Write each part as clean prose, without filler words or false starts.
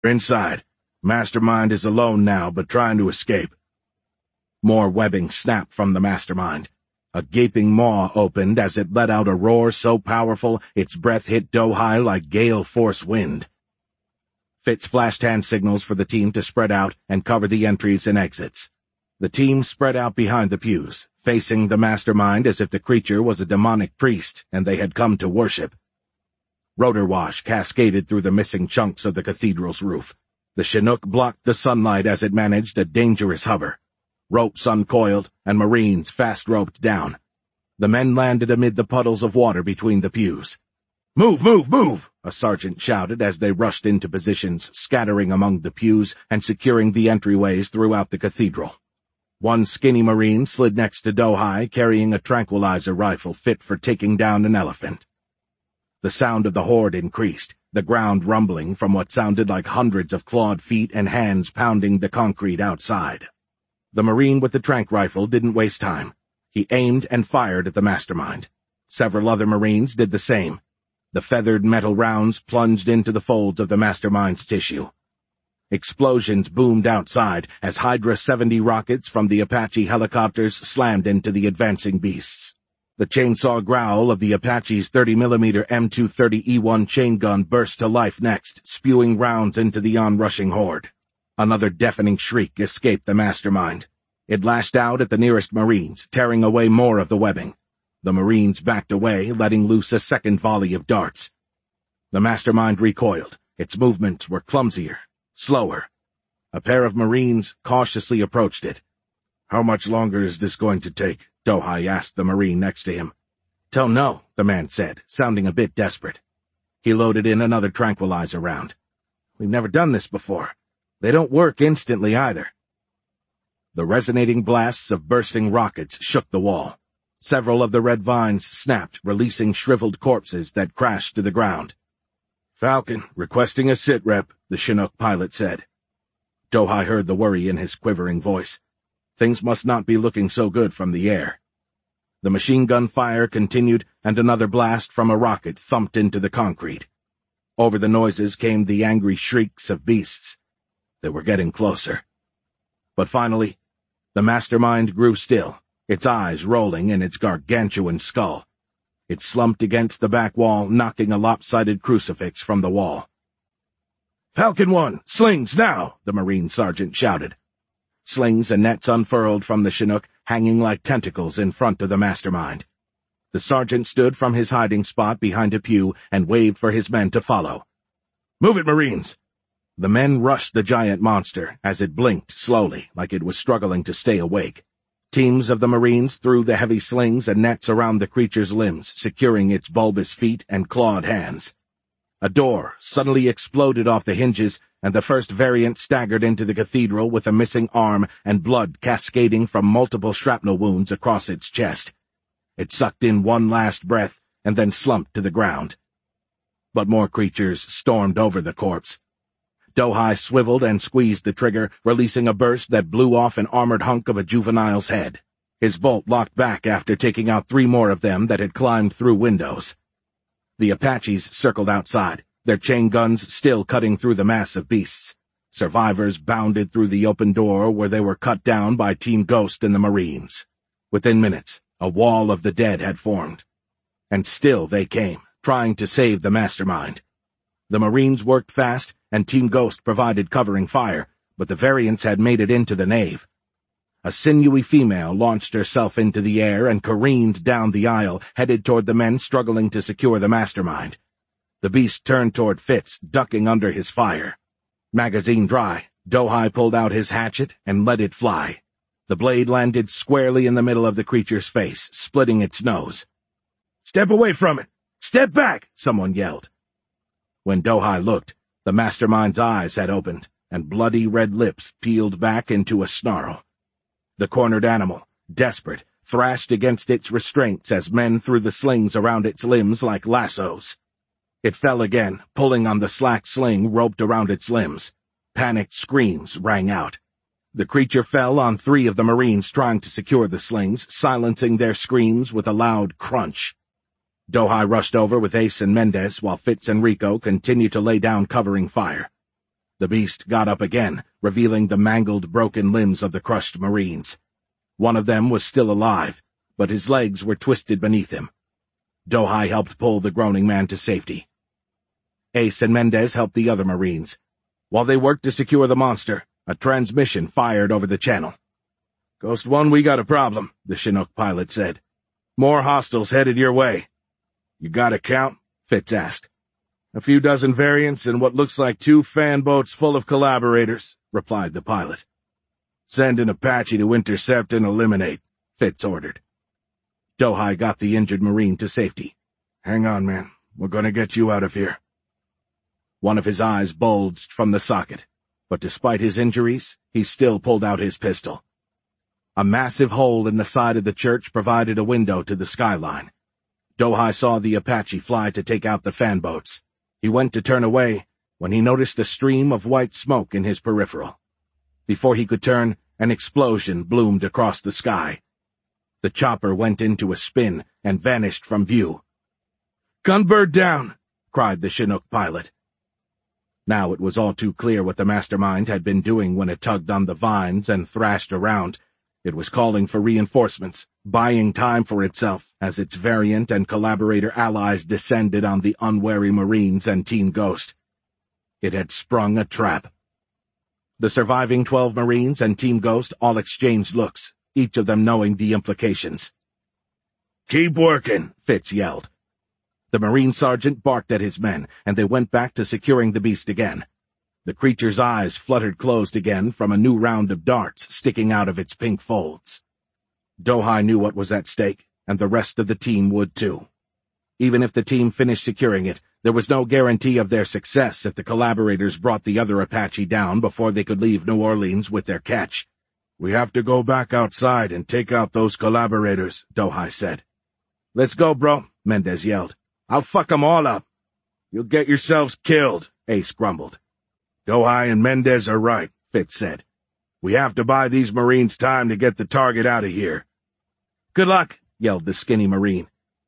Inside. Mastermind is alone now, but trying to escape. More webbing snapped from the Mastermind. A gaping maw opened as it let out a roar so powerful its breath hit Dohai like gale-force wind. Fitz flashed hand signals for the team to spread out and cover the entries and exits. The team spread out behind the pews, facing the Mastermind as if the creature was a demonic priest and they had come to worship. Rotor wash cascaded through the missing chunks of the cathedral's roof. The Chinook blocked the sunlight as it managed a dangerous hover. Ropes uncoiled, and Marines fast-roped down. The men landed amid the puddles of water between the pews. "Move, move, move!" a sergeant shouted as they rushed into positions, scattering among the pews and securing the entryways throughout the cathedral. One skinny Marine slid next to Dohai, carrying a tranquilizer rifle fit for taking down an elephant. The sound of the horde increased, the ground rumbling from what sounded like hundreds of clawed feet and hands pounding the concrete outside. The Marine with the tranq rifle didn't waste time. He aimed and fired at the Mastermind. Several other Marines did the same. The feathered metal rounds plunged into the folds of the Mastermind's tissue. Explosions boomed outside as Hydra 70 rockets from the Apache helicopters slammed into the advancing beasts. The chainsaw growl of the Apache's 30mm M230E1 chain gun burst to life next, spewing rounds into the onrushing horde. Another deafening shriek escaped the Mastermind. It lashed out at the nearest Marines, tearing away more of the webbing. The Marines backed away, letting loose a second volley of darts. The Mastermind recoiled. Its movements were clumsier, slower. A pair of Marines cautiously approached it. "How much longer is this going to take?" Dohai asked the Marine next to him. "Don't know," the man said, sounding a bit desperate. He loaded in another tranquilizer round. "We've never done this before. They don't work instantly either." The resonating blasts of bursting rockets shook the wall. Several of the red vines snapped, releasing shriveled corpses that crashed to the ground. "Falcon, requesting a sit-rep," the Chinook pilot said. Dohai heard the worry in his quivering voice. Things must not be looking so good from the air. The machine gun fire continued, and another blast from a rocket thumped into the concrete. Over the noises came the angry shrieks of beasts. They were getting closer. But finally, the Mastermind grew still, its eyes rolling in its gargantuan skull. It slumped against the back wall, knocking a lopsided crucifix from the wall. "Falcon 1, slings now!" the Marine sergeant shouted. Slings and nets unfurled from the Chinook, hanging like tentacles in front of the Mastermind. The sergeant stood from his hiding spot behind a pew and waved for his men to follow. "Move it, Marines!" The men rushed the giant monster as it blinked slowly, like it was struggling to stay awake. Teams of the Marines threw the heavy slings and nets around the creature's limbs, securing its bulbous feet and clawed hands. A door suddenly exploded off the hinges, and the first variant staggered into the cathedral with a missing arm and blood cascading from multiple shrapnel wounds across its chest. It sucked in one last breath and then slumped to the ground. But more creatures stormed over the corpse. Dohai swiveled and squeezed the trigger, releasing a burst that blew off an armored hunk of a juvenile's head. His bolt locked back after taking out 3 more of them that had climbed through windows. The Apaches circled outside, their chain guns still cutting through the mass of beasts. Survivors bounded through the open door where they were cut down by Team Ghost and the Marines. Within minutes, a wall of the dead had formed. And still they came, trying to save the Mastermind. The Marines worked fast, and Team Ghost provided covering fire, but the variants had made it into the nave. A sinewy female launched herself into the air and careened down the aisle, headed toward the men struggling to secure the Mastermind. The beast turned toward Fitz, ducking under his fire. Magazine dry, Dohai pulled out his hatchet and let it fly. The blade landed squarely in the middle of the creature's face, splitting its nose. "Step away from it! Step back!" someone yelled. When Dohai looked, the Mastermind's eyes had opened, and bloody red lips peeled back into a snarl. The cornered animal, desperate, thrashed against its restraints as men threw the slings around its limbs like lassos. It fell again, pulling on the slack sling roped around its limbs. Panicked screams rang out. The creature fell on 3 of the Marines trying to secure the slings, silencing their screams with a loud crunch. Dohai rushed over with Ace and Mendez while Fitz and Rico continued to lay down covering fire. The beast got up again, revealing the mangled, broken limbs of the crushed Marines. One of them was still alive, but his legs were twisted beneath him. Dohai helped pull the groaning man to safety. Ace and Mendez helped the other Marines. While they worked to secure the monster, a transmission fired over the channel. "Ghost 1, we got a problem," the Chinook pilot said. "More hostiles headed your way." "You got a count?" Fitz asked. "A few dozen variants and what looks like 2 fan boats full of collaborators," replied the pilot. "Send an Apache to intercept and eliminate," Fitz ordered. Dohai got the injured Marine to safety. "Hang on, man. We're gonna get you out of here." One of his eyes bulged from the socket, but despite his injuries, he still pulled out his pistol. A massive hole in the side of the church provided a window to the skyline. Dohai saw the Apache fly to take out the fan boats. He went to turn away when he noticed a stream of white smoke in his peripheral. Before he could turn, an explosion bloomed across the sky. The chopper went into a spin and vanished from view. "Gunbird down!" cried the Chinook pilot. Now it was all too clear what the mastermind had been doing when it tugged on the vines and thrashed around. It was calling for reinforcements, buying time for itself as its variant and collaborator allies descended on the unwary Marines and Team Ghost. It had sprung a trap. The surviving 12 Marines and Team Ghost all exchanged looks, each of them knowing the implications. "Keep working," Fitz yelled. The Marine sergeant barked at his men, and they went back to securing the beast again. The creature's eyes fluttered closed again from a new round of darts sticking out of its pink folds. Dohai knew what was at stake, and the rest of the team would too. Even if the team finished securing it, there was no guarantee of their success if the collaborators brought the other Apache down before they could leave New Orleans with their catch. "We have to go back outside and take out those collaborators," Dohai said. "Let's go, bro," Mendez yelled. "I'll fuck 'em all up." "You'll get yourselves killed," Ace grumbled. "Dohai and Mendez are right," Fitz said. "We have to buy these Marines time to get the target out of here." "Good luck," yelled the skinny Marine.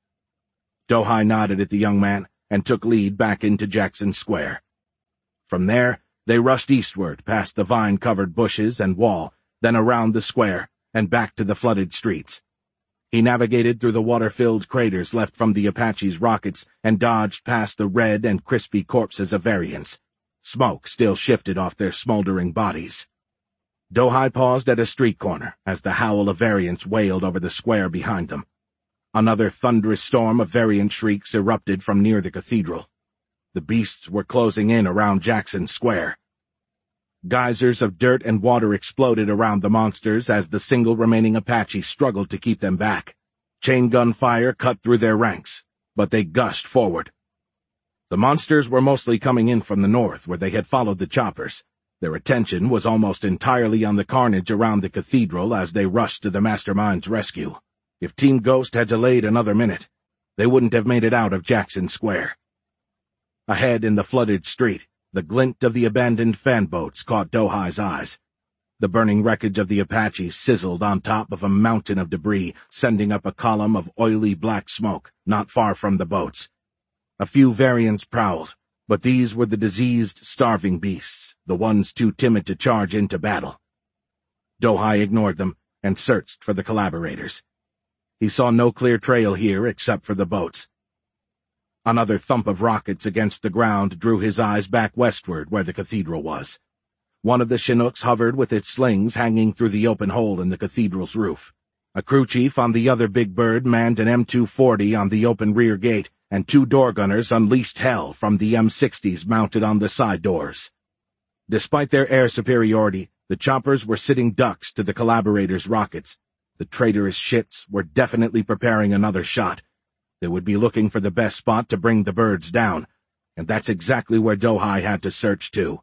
Dohai nodded at the young man and took lead back into Jackson Square. From there, they rushed eastward past the vine-covered bushes and wall, then around the square and back to the flooded streets. He navigated through the water-filled craters left from the Apache's rockets and dodged past the red and crispy corpses of variants. Smoke still shifted off their smoldering bodies. Dohai paused at a street corner as the howl of variants wailed over the square behind them. Another thunderous storm of variant shrieks erupted from near the cathedral. The beasts were closing in around Jackson Square. Geysers of dirt and water exploded around the monsters as the single remaining Apache struggled to keep them back. Chain gun fire cut through their ranks, but they gushed forward. The monsters were mostly coming in from the north, where they had followed the choppers. Their attention was almost entirely on the carnage around the cathedral as they rushed to the mastermind's rescue. If Team Ghost had delayed another minute, they wouldn't have made it out of Jackson Square. Ahead in the flooded street, the glint of the abandoned fan boats caught Dohai's eyes. The burning wreckage of the Apaches sizzled on top of a mountain of debris, sending up a column of oily black smoke not far from the boats. A few variants prowled, but these were the diseased, starving beasts, the ones too timid to charge into battle. Dohai ignored them and searched for the collaborators. He saw no clear trail here except for the boats. Another thump of rockets against the ground drew his eyes back westward where the cathedral was. One of the Chinooks hovered with its slings hanging through the open hole in the cathedral's roof. A crew chief on the other big bird manned an M240 on the open rear gate, and 2 door gunners unleashed hell from the M60s mounted on the side doors. Despite their air superiority, the choppers were sitting ducks to the collaborators' rockets. The traitorous shits were definitely preparing another shot. They would be looking for the best spot to bring the birds down, and that's exactly where Dohai had to search too.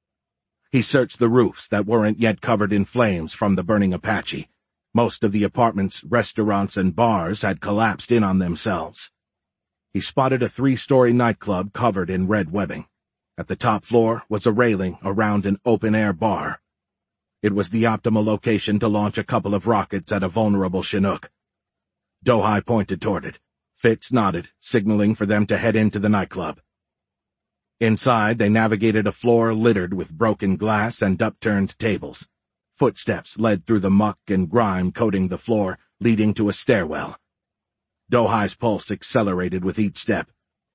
He searched the roofs that weren't yet covered in flames from the burning Apache. Most of the apartments, restaurants, and bars had collapsed in on themselves. He spotted a 3-story nightclub covered in red webbing. At the top floor was a railing around an open-air bar. It was the optimal location to launch a couple of rockets at a vulnerable Chinook. Dohai pointed toward it. Fitz nodded, signaling for them to head into the nightclub. Inside, they navigated a floor littered with broken glass and upturned tables. Footsteps led through the muck and grime coating the floor, leading to a stairwell. Dohai's pulse accelerated with each step.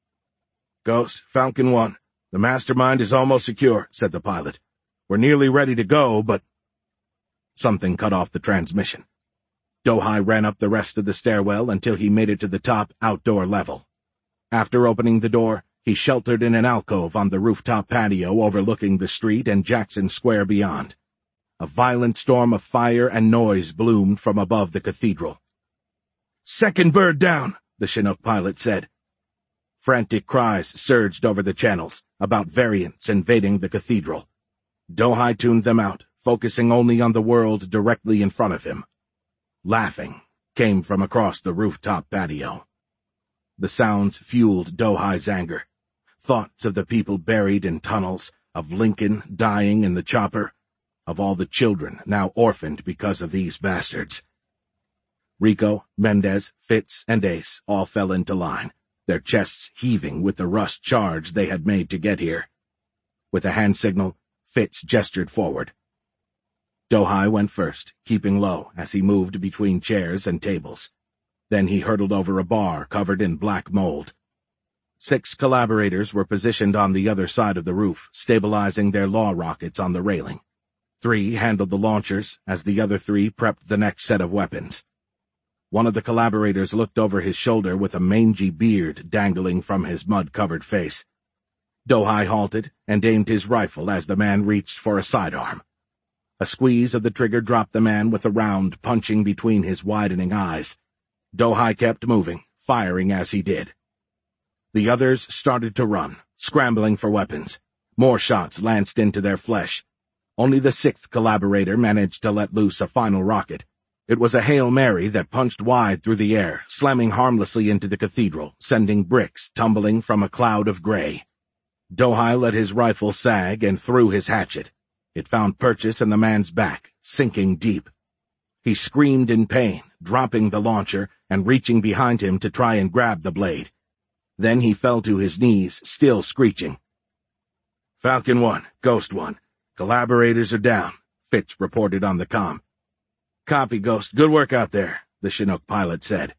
"Ghost, Falcon 1, the mastermind is almost secure," said the pilot. "We're nearly ready to go, but—" Something cut off the transmission. Dohai ran up the rest of the stairwell until he made it to the top outdoor level. After opening the door, he sheltered in an alcove on the rooftop patio overlooking the street and Jackson Square beyond. A violent storm of fire and noise bloomed from above the cathedral. "Second bird down," the Chinook pilot said. Frantic cries surged over the channels about variants invading the cathedral. Dohai tuned them out, focusing only on the world directly in front of him. Laughing came from across the rooftop patio. The sounds fueled Dohai's anger. Thoughts of the people buried in tunnels, of Lincoln dying in the chopper, of all the children now orphaned because of these bastards. Rico, Mendez, Fitz, and Ace all fell into line, their chests heaving with the rust charge they had made to get here. With a hand signal, Fitz gestured forward. Dohai went first, keeping low as he moved between chairs and tables. Then he hurtled over a bar covered in black mold. 6 collaborators were positioned on the other side of the roof, stabilizing their law rockets on the railing. 3 handled the launchers, as the other 3 prepped the next set of weapons. One of the collaborators looked over his shoulder with a mangy beard dangling from his mud-covered face. Dohai halted and aimed his rifle as the man reached for a sidearm. A squeeze of the trigger dropped the man with a round punching between his widening eyes. Dohai kept moving, firing as he did. The others started to run, scrambling for weapons. More shots lanced into their flesh. Only the 6th collaborator managed to let loose a final rocket. It was a Hail Mary that punched wide through the air, slamming harmlessly into the cathedral, sending bricks tumbling from a cloud of gray. Dohai let his rifle sag and threw his hatchet. It found purchase in the man's back, sinking deep. He screamed in pain, dropping the launcher and reaching behind him to try and grab the blade. Then he fell to his knees, still screeching. "Falcon 1, Ghost 1. Collaborators are down," Fitz reported on the comm. "Copy, Ghost. Good work out there," the Chinook pilot said.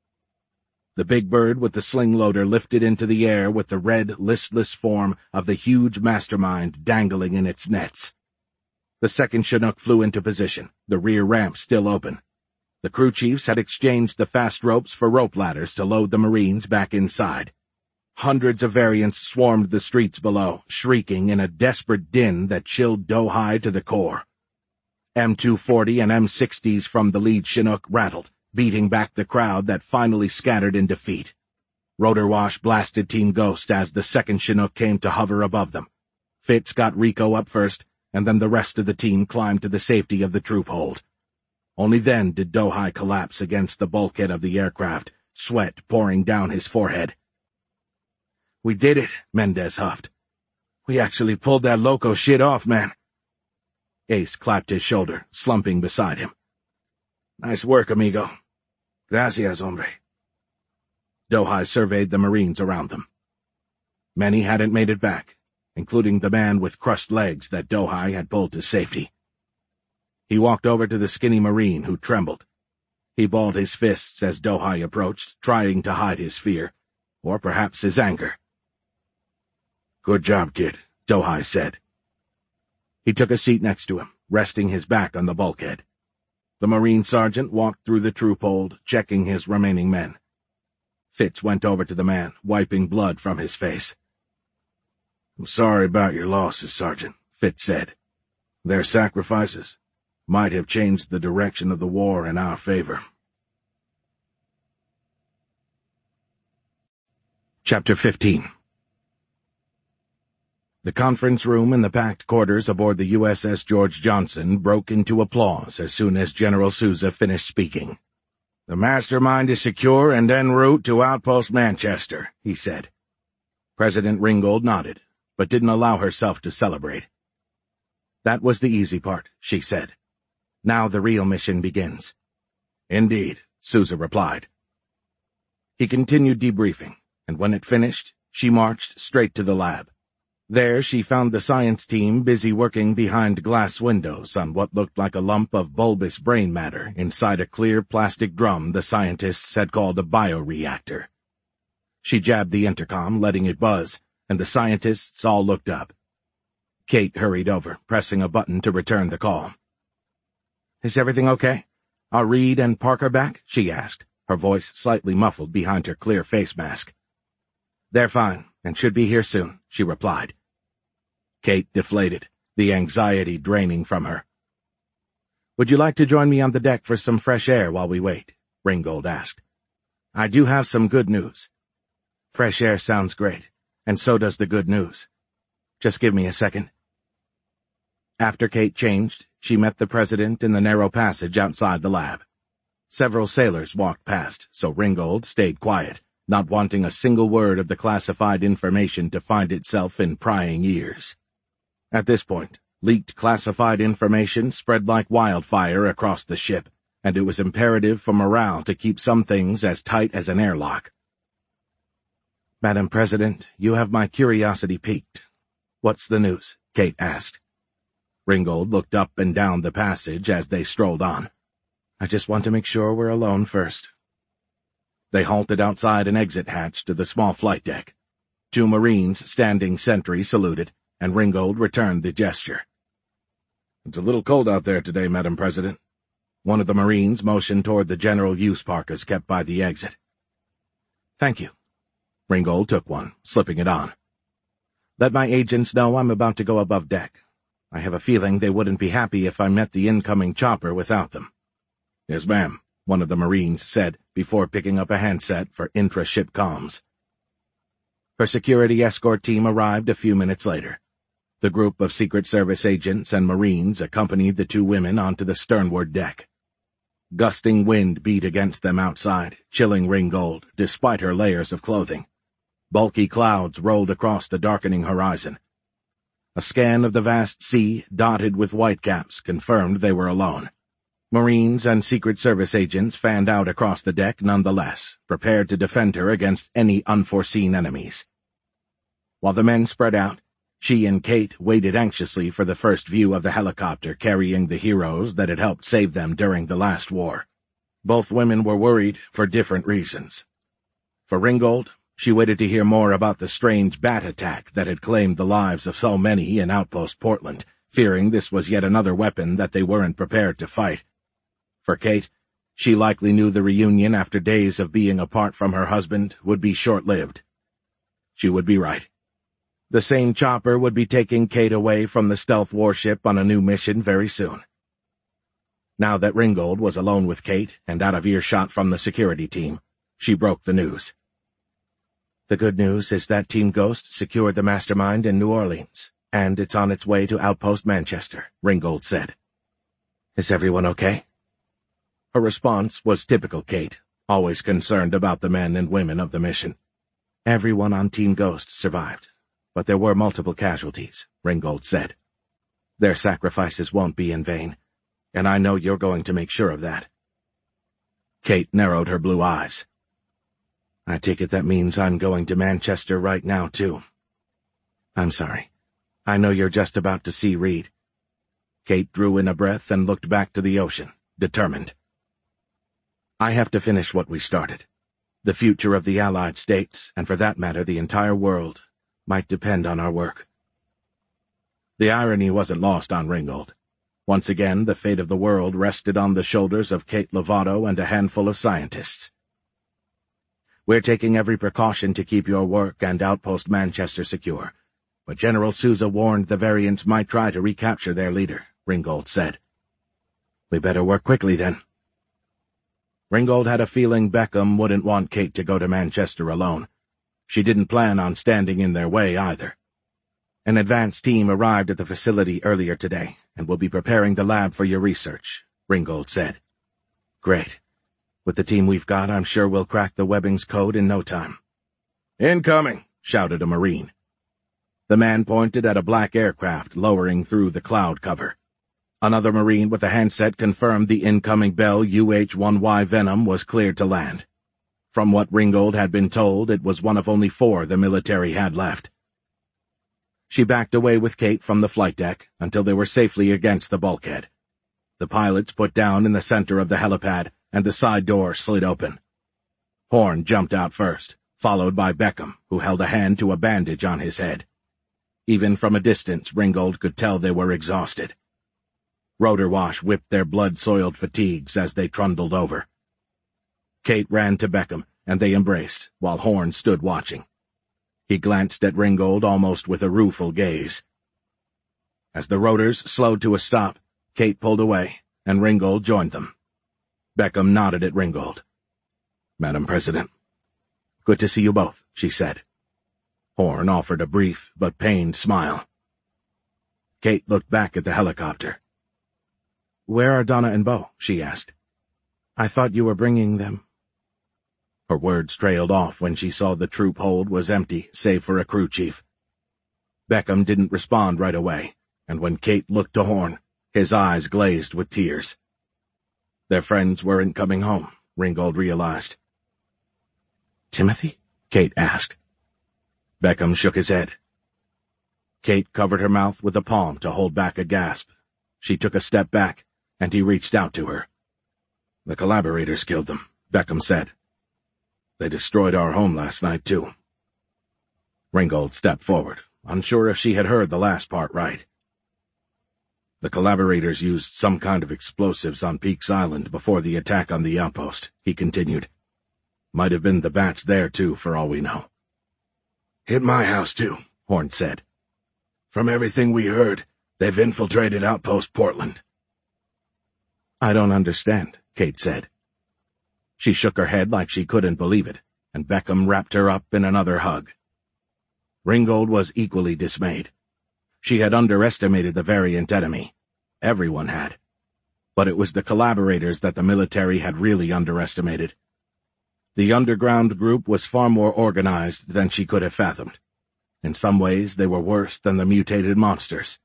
The big bird with the sling loader lifted into the air with the red, listless form of the huge mastermind dangling in its nets. The second Chinook flew into position, the rear ramp still open. The crew chiefs had exchanged the fast ropes for rope ladders to load the Marines back inside. Hundreds of variants swarmed the streets below, shrieking in a desperate din that chilled Dohai to the core. M240 and M60s from the lead Chinook rattled, beating back the crowd that finally scattered in defeat. Rotor Wash blasted Team Ghost as the second Chinook came to hover above them. Fitz got Rico up first, and then the rest of the team climbed to the safety of the troop hold. Only then did Dohai collapse against the bulkhead of the aircraft, sweat pouring down his forehead. "We did it," Mendez huffed. "We actually pulled that loco shit off, man." Ace clapped his shoulder, slumping beside him. "Nice work, amigo. Gracias, hombre." Dohai surveyed the Marines around them. Many hadn't made it back, including the man with crushed legs that Dohai had pulled to safety. He walked over to the skinny Marine, who trembled. He balled his fists as Dohai approached, trying to hide his fear, or perhaps his anger. "Good job, kid," Dohai said. He took a seat next to him, resting his back on the bulkhead. The Marine sergeant walked through the troop hold, checking his remaining men. Fitz went over to the man, wiping blood from his face. "I'm sorry about your losses, Sergeant," Fitz said. "Their sacrifices might have changed the direction of the war in our favor." Chapter 15. The conference room in the packed quarters aboard the USS George Johnson broke into applause as soon as General Sousa finished speaking. "The mastermind is secure and en route to Outpost Manchester," he said. President Ringgold nodded, but didn't allow herself to celebrate. "That was the easy part," she said. "Now the real mission begins." "Indeed," Sousa replied. He continued debriefing, and when it finished, she marched straight to the lab. There she found the science team busy working behind glass windows on what looked like a lump of bulbous brain matter inside a clear plastic drum the scientists had called a bioreactor. She jabbed the intercom, letting it buzz, and the scientists all looked up. Kate hurried over, pressing a button to return the call. "Is everything okay? Are Reed and Parker back?" she asked, her voice slightly muffled behind her clear face mask. "They're fine, and should be here soon," she replied. Kate deflated, the anxiety draining from her. "Would you like to join me on the deck for some fresh air while we wait?" Ringgold asked. "I do have some good news." "Fresh air sounds great, and so does the good news. Just give me a second." After Kate changed, she met the president in the narrow passage outside the lab. Several sailors walked past, so Ringgold stayed quiet, not wanting a single word of the classified information to find itself in prying ears. At this point, leaked classified information spread like wildfire across the ship, and it was imperative for morale to keep some things as tight as an airlock. "Madam President, you have my curiosity piqued. What's the news?" Kate asked. Ringgold looked up and down the passage as they strolled on. "I just want to make sure we're alone first." They halted outside an exit hatch to the small flight deck. 2 Marines standing sentry saluted, and Ringgold returned the gesture. "It's a little cold out there today, Madam President." One of the Marines motioned toward the general use parkas kept by the exit. "Thank you." Ringgold took one, slipping it on. "Let my agents know I'm about to go above deck. I have a feeling they wouldn't be happy if I met the incoming chopper without them." "Yes, ma'am," one of the Marines said before picking up a handset for intra-ship comms. Her security escort team arrived a few minutes later. The group of Secret Service agents and Marines accompanied the 2 women onto the sternward deck. Gusting wind beat against them outside, chilling Ringgold, despite her layers of clothing. Bulky clouds rolled across the darkening horizon. A scan of the vast sea, dotted with whitecaps, confirmed they were alone. Marines and Secret Service agents fanned out across the deck nonetheless, prepared to defend her against any unforeseen enemies. While the men spread out, she and Kate waited anxiously for the first view of the helicopter carrying the heroes that had helped save them during the last war. Both women were worried for different reasons. For Ringgold, she waited to hear more about the strange bat attack that had claimed the lives of so many in Outpost Portland, fearing this was yet another weapon that they weren't prepared to fight. For Kate, she likely knew the reunion after days of being apart from her husband would be short-lived. She would be right. The same chopper would be taking Kate away from the stealth warship on a new mission very soon. Now that Ringgold was alone with Kate and out of earshot from the security team, she broke the news. "The good news is that Team Ghost secured the mastermind in New Orleans, and it's on its way to Outpost Manchester," Ringgold said. "Is everyone okay?" Her response was typical Kate, always concerned about the men and women of the mission. "Everyone on Team Ghost survived, but there were multiple casualties," Ringgold said. "Their sacrifices won't be in vain, and I know you're going to make sure of that." Kate narrowed her blue eyes. "I take it that means I'm going to Manchester right now, too." "I'm sorry. I know you're just about to see Reed." Kate drew in a breath and looked back to the ocean, determined. "I have to finish what we started. The future of the Allied States, and for that matter the entire world, might depend on our work." The irony wasn't lost on Ringgold. Once again, the fate of the world rested on the shoulders of Kate Lovato and a handful of scientists. "We're taking every precaution to keep your work and Outpost Manchester secure, but General Sousa warned the variants might try to recapture their leader," Ringgold said. "We better work quickly, then." Ringgold had a feeling Beckham wouldn't want Kate to go to Manchester alone. She didn't plan on standing in their way either. "An advance team arrived at the facility earlier today and will be preparing the lab for your research," Ringgold said. "Great. With the team we've got, I'm sure we'll crack the Webbing's code in no time." "Incoming!" shouted a Marine. The man pointed at a black aircraft lowering through the cloud cover. Another Marine with a handset confirmed the incoming Bell UH-1Y Venom was cleared to land. From what Ringgold had been told, it was one of only 4 the military had left. She backed away with Kate from the flight deck until they were safely against the bulkhead. The pilots put down in the center of the helipad, and the side door slid open. Horn jumped out first, followed by Beckham, who held a hand to a bandage on his head. Even from a distance, Ringgold could tell they were exhausted. Rotorwash whipped their blood-soiled fatigues as they trundled over. Kate ran to Beckham, and they embraced, while Horn stood watching. He glanced at Ringgold almost with a rueful gaze. As the rotors slowed to a stop, Kate pulled away, and Ringgold joined them. Beckham nodded at Ringgold. "Madam President." "Good to see you both," she said. Horn offered a brief but pained smile. Kate looked back at the helicopter. "Where are Donna and Bo?" she asked. "I thought you were bringing them." Her words trailed off when she saw the troop hold was empty, save for a crew chief. Beckham didn't respond right away, and when Kate looked to Horn, his eyes glazed with tears. Their friends weren't coming home, Ringgold realized. "Timothy?" Kate asked. Beckham shook his head. Kate covered her mouth with a palm to hold back a gasp. She took a step back, and he reached out to her. "The collaborators killed them," Beckham said. "They destroyed our home last night, too." Ringgold stepped forward, unsure if she had heard the last part right. "The collaborators used some kind of explosives on Peaks Island before the attack on the outpost," he continued. "Might have been the batch there, too, for all we know." "Hit my house, too," Horn said. "From everything we heard, they've infiltrated Outpost Portland." "I don't understand," Kate said. She shook her head like she couldn't believe it, and Beckham wrapped her up in another hug. Ringgold was equally dismayed. She had underestimated the variant enemy. Everyone had. But it was the collaborators that the military had really underestimated. The underground group was far more organized than she could have fathomed. In some ways, they were worse than the mutated monsters.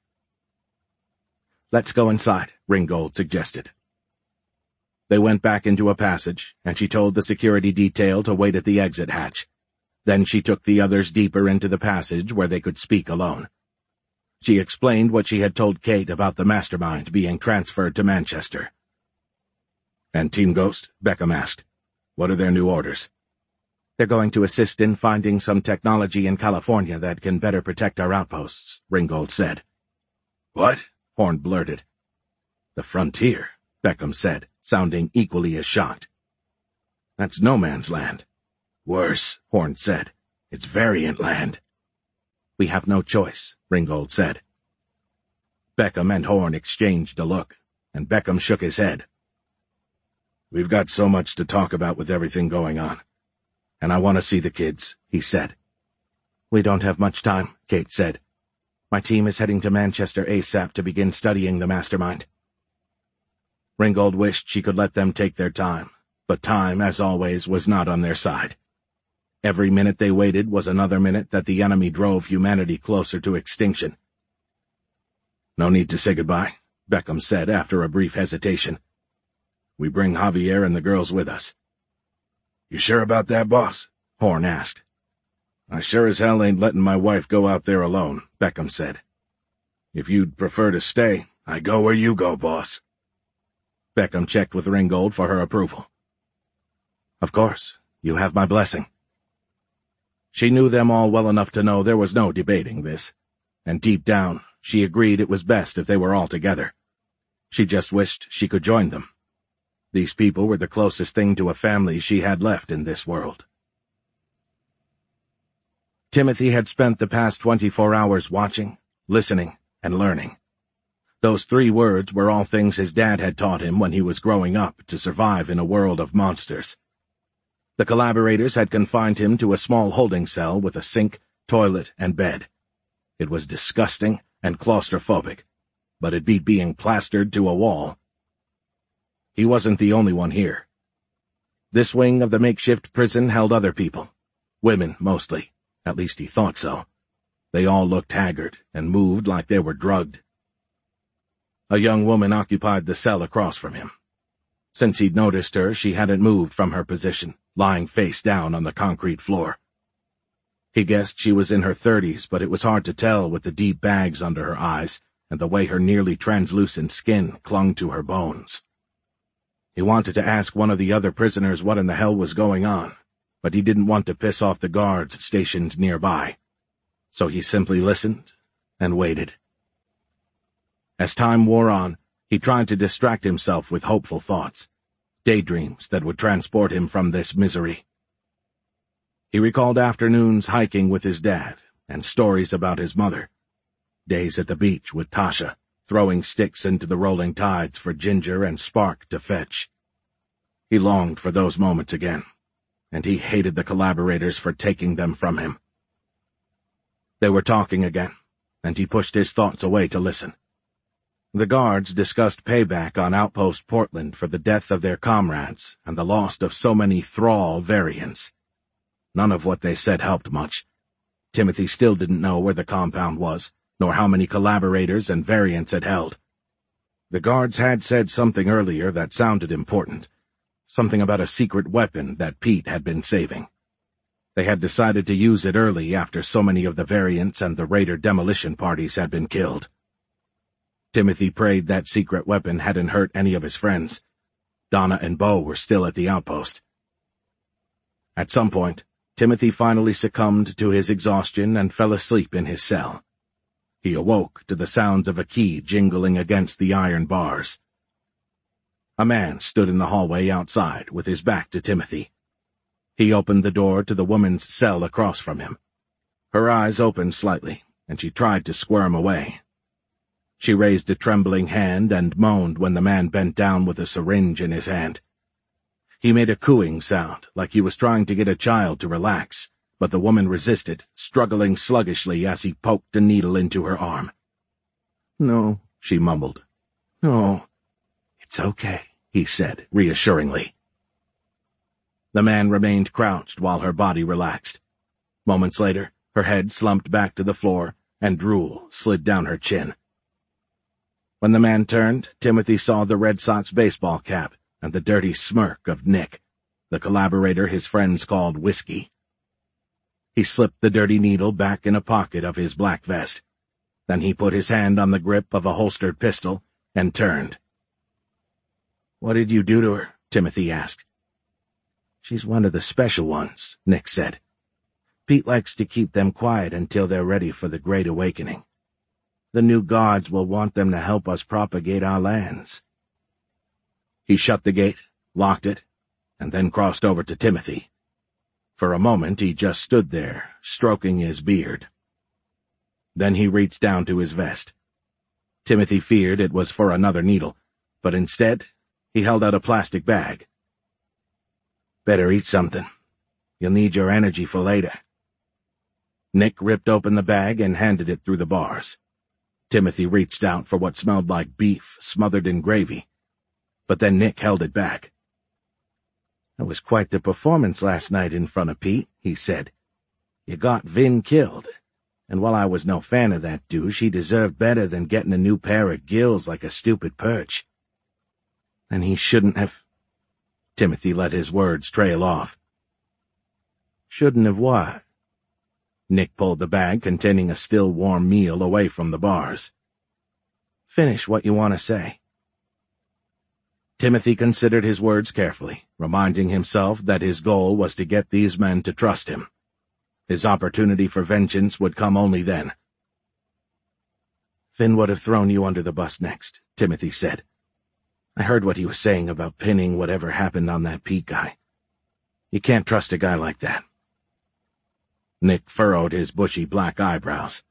"Let's go inside," Ringgold suggested. They went back into a passage, and she told the security detail to wait at the exit hatch. Then she took the others deeper into the passage where they could speak alone. She explained what she had told Kate about the mastermind being transferred to Manchester. "And Team Ghost?" Beckham asked. "What are their new orders?" "They're going to assist in finding some technology in California that can better protect our outposts," Ringgold said. "What?" Horn blurted. "The frontier," Beckham said, sounding equally as shocked. "That's no man's land." "Worse," Horn said. "It's variant land." "We have no choice," Ringgold said. Beckham and Horn exchanged a look, and Beckham shook his head. "We've got so much to talk about with everything going on. And I want to see the kids," he said. "We don't have much time," Kate said. "My team is heading to Manchester ASAP to begin studying the mastermind." Ringgold wished she could let them take their time, but time, as always, was not on their side. Every minute they waited was another minute that the enemy drove humanity closer to extinction. "No need to say goodbye," Beckham said after a brief hesitation. "We bring Javier and the girls with us." "You sure about that, boss?" Horn asked. "I sure as hell ain't letting my wife go out there alone," Beckham said. "If you'd prefer to stay, I go where you go, boss." Beckham checked with Ringgold for her approval. "Of course, you have my blessing." She knew them all well enough to know there was no debating this, and deep down, she agreed it was best if they were all together. She just wished she could join them. These people were the closest thing to a family she had left in this world. Timothy had spent the past 24 hours watching, listening, and learning. Those 3 words were all things his dad had taught him when he was growing up to survive in a world of monsters. The collaborators had confined him to a small holding cell with a sink, toilet, and bed. It was disgusting and claustrophobic, but it beat being plastered to a wall. He wasn't the only one here. This wing of the makeshift prison held other people. Women, mostly. At least he thought so. They all looked haggard and moved like they were drugged. A young woman occupied the cell across from him. Since he'd noticed her, she hadn't moved from her position, lying face down on the concrete floor. He guessed she was in her 30s, but it was hard to tell with the deep bags under her eyes and the way her nearly translucent skin clung to her bones. He wanted to ask one of the other prisoners what in the hell was going on, but he didn't want to piss off the guards stationed nearby. So he simply listened and waited. As time wore on, he tried to distract himself with hopeful thoughts, daydreams that would transport him from this misery. He recalled afternoons hiking with his dad and stories about his mother, days at the beach with Tasha, throwing sticks into the rolling tides for Ginger and Spark to fetch. He longed for those moments again, and he hated the collaborators for taking them from him. They were talking again, and he pushed his thoughts away to listen. The guards discussed payback on Outpost Portland for the death of their comrades and the loss of so many Thrall variants. None of what they said helped much. Timothy still didn't know where the compound was, nor how many collaborators and variants it held. The guards had said something earlier that sounded important, something about a secret weapon that Pete had been saving. They had decided to use it early after so many of the variants and the Raider demolition parties had been killed. Timothy prayed that secret weapon hadn't hurt any of his friends. Donna and Bo were still at the outpost. At some point, Timothy finally succumbed to his exhaustion and fell asleep in his cell. He awoke to the sounds of a key jingling against the iron bars. A man stood in the hallway outside with his back to Timothy. He opened the door to the woman's cell across from him. Her eyes opened slightly, and she tried to squirm away. She raised a trembling hand and moaned when the man bent down with a syringe in his hand. He made a cooing sound, like he was trying to get a child to relax, but the woman resisted, struggling sluggishly as he poked a needle into her arm. "No," she mumbled. "No." "It's okay," he said, reassuringly. The man remained crouched while her body relaxed. Moments later, her head slumped back to the floor, and drool slid down her chin. When the man turned, Timothy saw the Red Sox baseball cap and the dirty smirk of Nick, the collaborator his friends called Whiskey. He slipped the dirty needle back in a pocket of his black vest. Then he put his hand on the grip of a holstered pistol and turned. "What did you do to her?" Timothy asked. "She's one of the special ones," Nick said. "Pete likes to keep them quiet until they're ready for the Great Awakening. The new gods will want them to help us propagate our lands." He shut the gate, locked it, and then crossed over to Timothy. For a moment he just stood there, stroking his beard. Then he reached down to his vest. Timothy feared it was for another needle, but instead he held out a plastic bag. "Better eat something. You'll need your energy for later." Nick ripped open the bag and handed it through the bars. Timothy reached out for what smelled like beef smothered in gravy, but then Nick held it back. "It was quite the performance last night in front of Pete," he said. "You got Vin killed, and while I was no fan of that douche, he deserved better than getting a new pair of gills like a stupid perch." "And he shouldn't have—" Timothy let his words trail off. "Shouldn't have what?" Nick pulled the bag containing a still warm meal away from the bars. "Finish what you want to say." Timothy considered his words carefully, reminding himself that his goal was to get these men to trust him. His opportunity for vengeance would come only then. "Finn would have thrown you under the bus next," Timothy said. "I heard what he was saying about pinning whatever happened on that Pete guy. You can't trust a guy like that." Nick furrowed his bushy black eyebrows.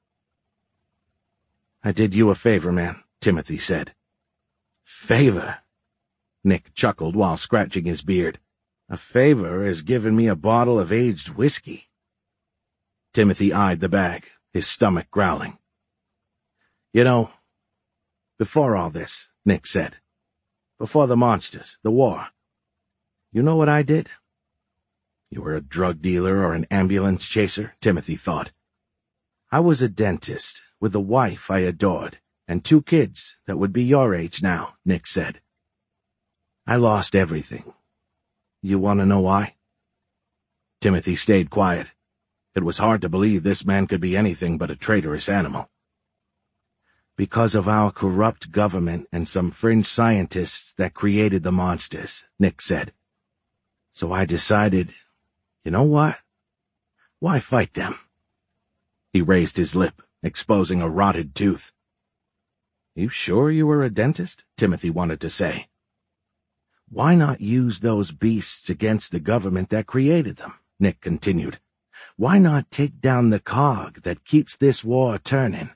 "I did you a favor, man," Timothy said. "Favor?" Nick chuckled while scratching his beard. "A favor is giving me a bottle of aged whiskey." Timothy eyed the bag, his stomach growling. "You know, before all this," Nick said, "before the monsters, the war, you know what I did?" "You were a drug dealer or an ambulance chaser," Timothy thought. "I was a dentist with a wife I adored and 2 kids that would be your age now," Nick said. "I lost everything. You want to know why?" Timothy stayed quiet. It was hard to believe this man could be anything but a traitorous animal. "Because of our corrupt government and some fringe scientists that created the monsters," Nick said. "So I decided, you know what? Why fight them?" He raised his lip, exposing a rotted tooth. "You sure you were a dentist?" Timothy wanted to say. "Why not use those beasts against the government that created them?" Nick continued. "Why not take down the cog that keeps this war turning?"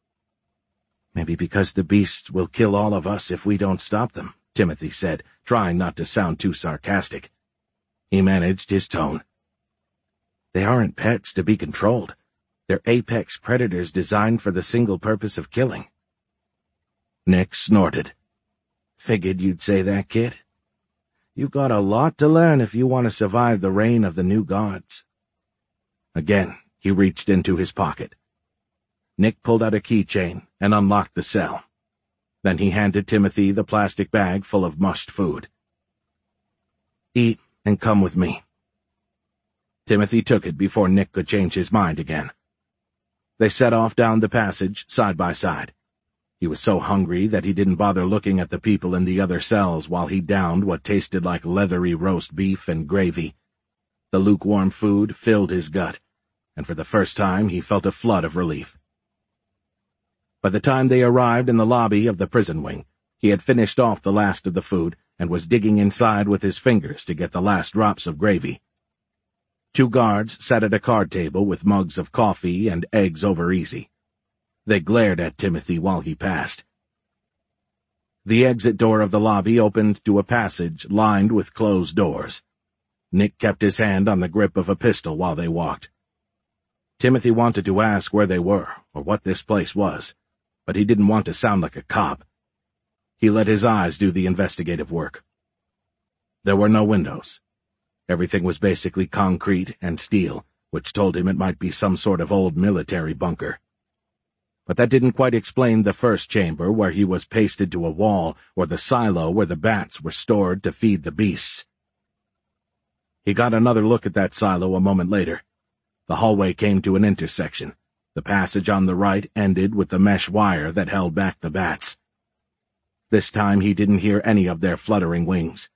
"Maybe because the beasts will kill all of us if we don't stop them," Timothy said, trying not to sound too sarcastic. He managed his tone. "They aren't pets to be controlled. They're apex predators designed for the single purpose of killing." Nick snorted. "Figured you'd say that, kid. You've got a lot to learn if you want to survive the reign of the new gods." Again, he reached into his pocket. Nick pulled out a keychain and unlocked the cell. Then he handed Timothy the plastic bag full of mushed food. "Eat and come with me." Timothy took it before Nick could change his mind again. They set off down the passage, side by side. He was so hungry that he didn't bother looking at the people in the other cells while he downed what tasted like leathery roast beef and gravy. The lukewarm food filled his gut, and for the first time he felt a flood of relief. By the time they arrived in the lobby of the prison wing, he had finished off the last of the food and was digging inside with his fingers to get the last drops of gravy. 2 guards sat at a card table with mugs of coffee and eggs over easy. They glared at Timothy while he passed. The exit door of the lobby opened to a passage lined with closed doors. Nick kept his hand on the grip of a pistol while they walked. Timothy wanted to ask where they were or what this place was, but he didn't want to sound like a cop. He let his eyes do the investigative work. There were no windows. Everything was basically concrete and steel, which told him it might be some sort of old military bunker. But that didn't quite explain the first chamber where he was pasted to a wall, or the silo where the bats were stored to feed the beasts. He got another look at that silo a moment later. The hallway came to an intersection. The passage on the right ended with the mesh wire that held back the bats. This time he didn't hear any of their fluttering wings.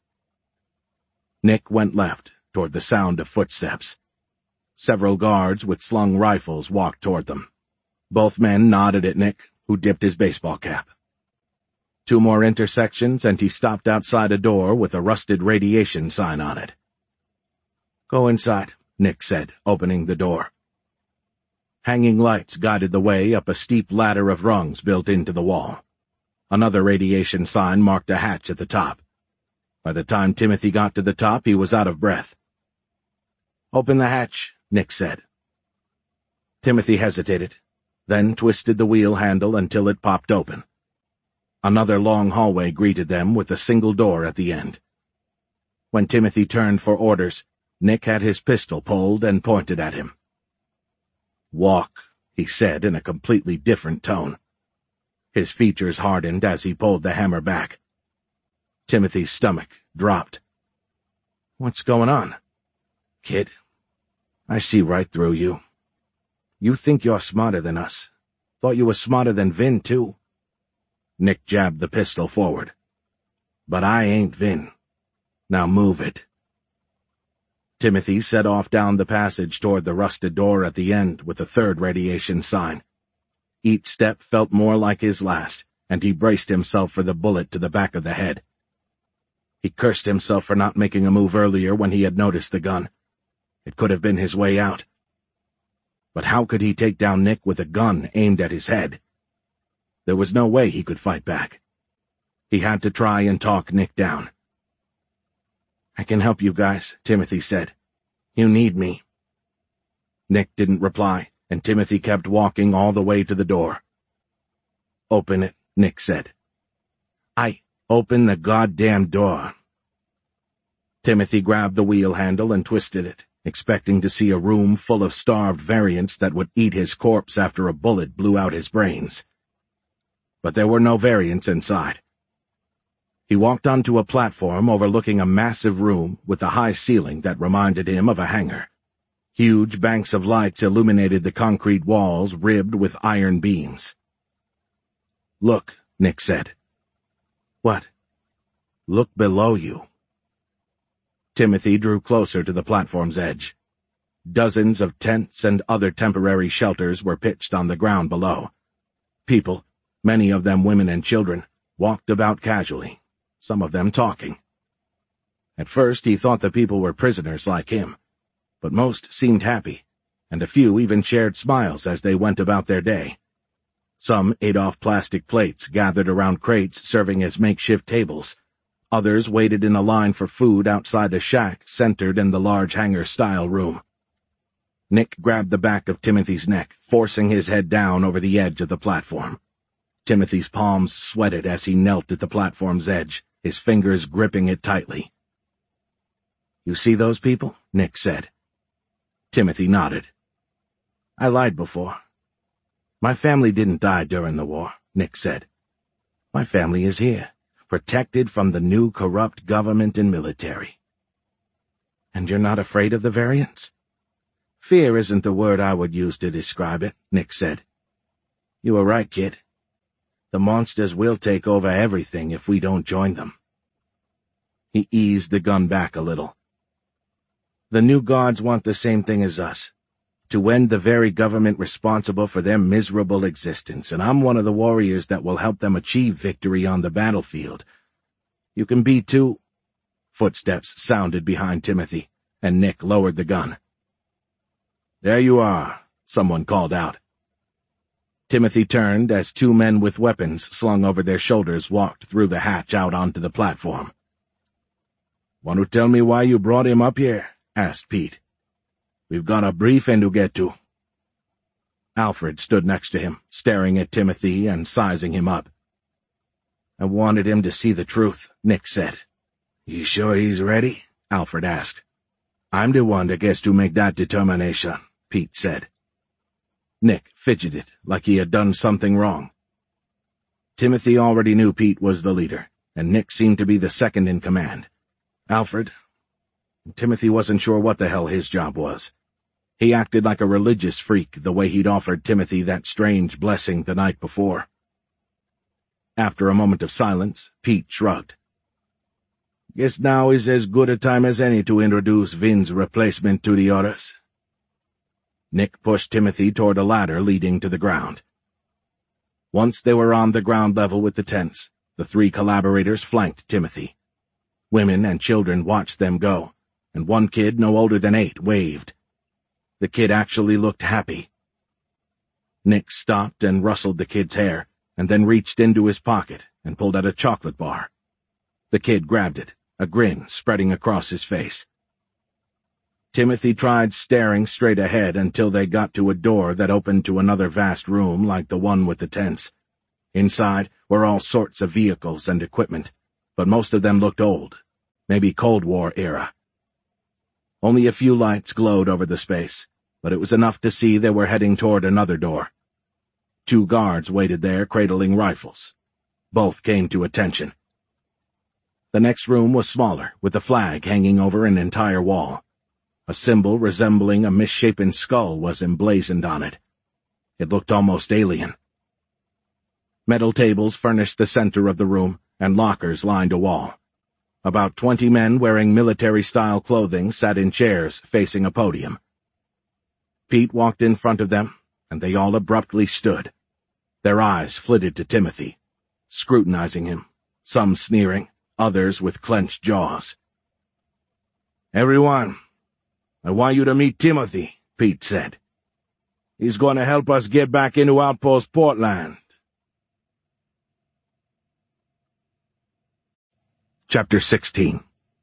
Nick went left, toward the sound of footsteps. Several guards with slung rifles walked toward them. Both men nodded at Nick, who dipped his baseball cap. 2 more intersections, and he stopped outside a door with a rusted radiation sign on it. "Go inside," Nick said, opening the door. Hanging lights guided the way up a steep ladder of rungs built into the wall. Another radiation sign marked a hatch at the top. By the time Timothy got to the top, he was out of breath. "Open the hatch," Nick said. Timothy hesitated, then twisted the wheel handle until it popped open. Another long hallway greeted them with a single door at the end. When Timothy turned for orders, Nick had his pistol pulled and pointed at him. "Walk," he said in a completely different tone. His features hardened as he pulled the hammer back. Timothy's stomach dropped. "What's going on?" "Kid, I see right through you. You think you're smarter than us. Thought you were smarter than Vin, too." Nick jabbed the pistol forward. "But I ain't Vin. Now move it." Timothy set off down the passage toward the rusted door at the end with a third radiation sign. Each step felt more like his last, and he braced himself for the bullet to the back of the head. He cursed himself for not making a move earlier when he had noticed the gun. It could have been his way out. But how could he take down Nick with a gun aimed at his head? There was no way he could fight back. He had to try and talk Nick down. "I can help you guys," Timothy said. "You need me." Nick didn't reply, and Timothy kept walking all the way to the door. "Open it," Nick said. Open the goddamn door." Timothy grabbed the wheel handle and twisted it, expecting to see a room full of starved variants that would eat his corpse after a bullet blew out his brains. But there were no variants inside. He walked onto a platform overlooking a massive room with a high ceiling that reminded him of a hangar. Huge banks of lights illuminated the concrete walls ribbed with iron beams. "Look," Nick said. "What?" "Look below you." Timothy drew closer to the platform's edge. Dozens of tents and other temporary shelters were pitched on the ground below. People, many of them women and children, walked about casually, some of them talking. At first he thought the people were prisoners like him, but most seemed happy, and a few even shared smiles as they went about their day. Some ate off plastic plates gathered around crates serving as makeshift tables. Others waited in a line for food outside a shack centered in the large hangar-style room. Nick grabbed the back of Timothy's neck, forcing his head down over the edge of the platform. Timothy's palms sweated as he knelt at the platform's edge, his fingers gripping it tightly. "You see those people?" Nick said. Timothy nodded. "I lied before. My family didn't die during the war," Nick said. "My family is here, protected from the new corrupt government and military." "And you're not afraid of the variants?" "Fear isn't the word I would use to describe it," Nick said. "You were right, kid. The monsters will take over everything if we don't join them." He eased the gun back a little. "The new guards want the same thing as us, to end the very government responsible for their miserable existence, and I'm one of the warriors that will help them achieve victory on the battlefield. You can be too—" Footsteps sounded behind Timothy, and Nick lowered the gun. "There you are," someone called out. Timothy turned as two men with weapons slung over their shoulders walked through the hatch out onto the platform. "Want to tell me why you brought him up here?" asked Pete. "We've got a briefing to get to." Alfred stood next to him, staring at Timothy and sizing him up. "I wanted him to see the truth," Nick said. "You sure he's ready?" Alfred asked. "I'm the one that gets to make that determination," Pete said. Nick fidgeted like he had done something wrong. Timothy already knew Pete was the leader, and Nick seemed to be the second in command. Timothy wasn't sure what the hell his job was. He acted like a religious freak the way he'd offered Timothy that strange blessing the night before. After a moment of silence, Pete shrugged. "Guess now is as good a time as any to introduce Vin's replacement to the others." Nick pushed Timothy toward a ladder leading to the ground. Once they were on the ground level with the tents, the three collaborators flanked Timothy. Women and children watched them go, and one kid no older than 8 waved. The kid actually looked happy. Nick stopped and rustled the kid's hair, and then reached into his pocket and pulled out a chocolate bar. The kid grabbed it, a grin spreading across his face. Timothy tried staring straight ahead until they got to a door that opened to another vast room like the one with the tents. Inside were all sorts of vehicles and equipment, but most of them looked old, maybe Cold War era. Only a few lights glowed over the space, but it was enough to see they were heading toward another door. 2 guards waited there cradling rifles. Both came to attention. The next room was smaller, with a flag hanging over an entire wall. A symbol resembling a misshapen skull was emblazoned on it. It looked almost alien. Metal tables furnished the center of the room, and lockers lined a wall. About 20 men wearing military-style clothing sat in chairs facing a podium. Pete walked in front of them, and they all abruptly stood. Their eyes flitted to Timothy, scrutinizing him, some sneering, others with clenched jaws. "Everyone, I want you to meet Timothy," Pete said. "He's going to help us get back into Outpost Portland." Chapter 16.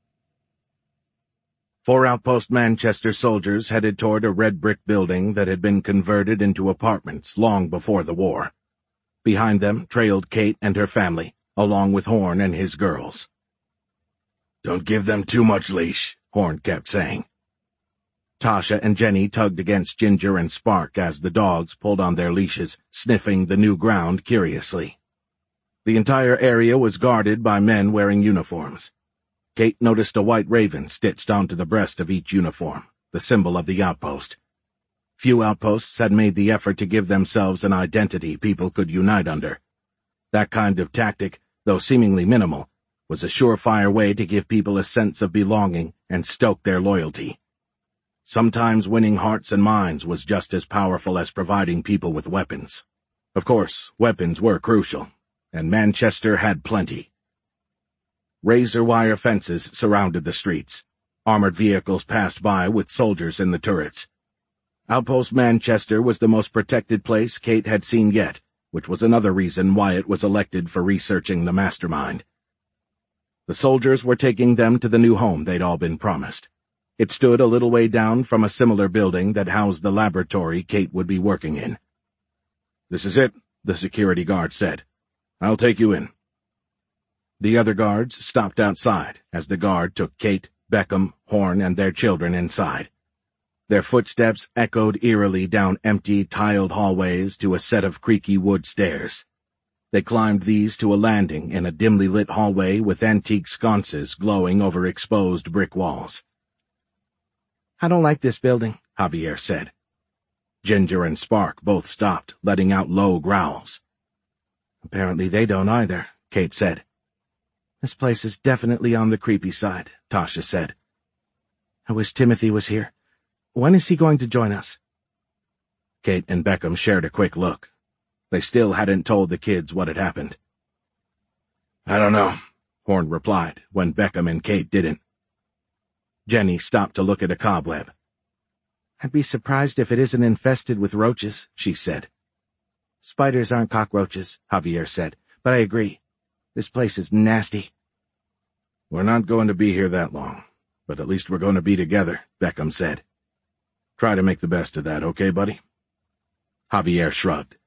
4 Outpost Manchester soldiers headed toward a red brick building that had been converted into apartments long before the war. Behind them trailed Kate and her family, along with Horn and his girls. "Don't give them too much leash," Horn kept saying. Tasha and Jenny tugged against Ginger and Spark as the dogs pulled on their leashes, sniffing the new ground curiously. The entire area was guarded by men wearing uniforms. Kate noticed a white raven stitched onto the breast of each uniform, the symbol of the outpost. Few outposts had made the effort to give themselves an identity people could unite under. That kind of tactic, though seemingly minimal, was a surefire way to give people a sense of belonging and stoke their loyalty. Sometimes winning hearts and minds was just as powerful as providing people with weapons. Of course, weapons were crucial, and Manchester had plenty. Razor-wire fences surrounded the streets. Armored vehicles passed by with soldiers in the turrets. Outpost Manchester was the most protected place Kate had seen yet, which was another reason why it was elected for researching the mastermind. The soldiers were taking them to the new home they'd all been promised. It stood a little way down from a similar building that housed the laboratory Kate would be working in. "This is it," the security guard said. "I'll take you in." The other guards stopped outside as the guard took Kate, Beckham, Horn, and their children inside. Their footsteps echoed eerily down empty, tiled hallways to a set of creaky wood stairs. They climbed these to a landing in a dimly lit hallway with antique sconces glowing over exposed brick walls. "I don't like this building," Javier said. Ginger and Spark both stopped, letting out low growls. "Apparently they don't either," Kate said. "This place is definitely on the creepy side," Tasha said. "I wish Timothy was here. When is he going to join us?" Kate and Beckham shared a quick look. They still hadn't told the kids what had happened. "I don't know," Horn replied, when Beckham and Kate didn't. Jenny stopped to look at a cobweb. "I'd be surprised if it isn't infested with roaches," she said. "Spiders aren't cockroaches," Javier said, "but I agree. This place is nasty." "We're not going to be here that long, but at least we're going to be together," Beckham said. "Try to make the best of that, okay, buddy?" Javier shrugged.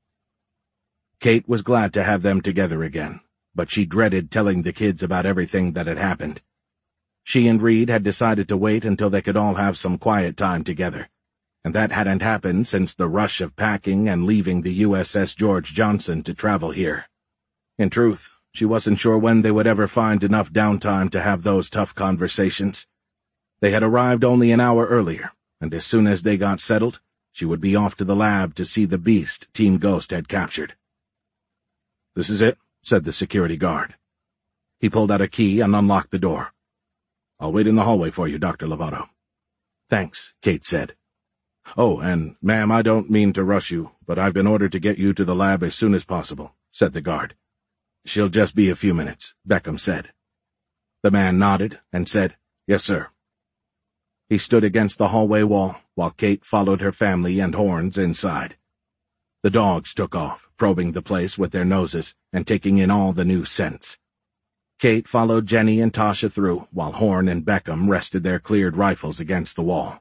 Kate was glad to have them together again, but she dreaded telling the kids about everything that had happened. She and Reed had decided to wait until they could all have some quiet time together, and that hadn't happened since the rush of packing and leaving the USS George Johnson to travel here. In truth, she wasn't sure when they would ever find enough downtime to have those tough conversations. They had arrived only an hour earlier, and as soon as they got settled, she would be off to the lab to see the beast Team Ghost had captured. "This is it," said the security guard. He pulled out a key and unlocked the door. "I'll wait in the hallway for you, Dr. Lovato." "Thanks," Kate said. "Oh, and, ma'am, I don't mean to rush you, but I've been ordered to get you to the lab as soon as possible," said the guard. "She'll just be a few minutes," Beckham said. The man nodded and said, "Yes, sir." He stood against the hallway wall while Kate followed her family and Horns inside. The dogs took off, probing the place with their noses and taking in all the new scents. Kate followed Jenny and Tasha through while Horn and Beckham rested their cleared rifles against the wall.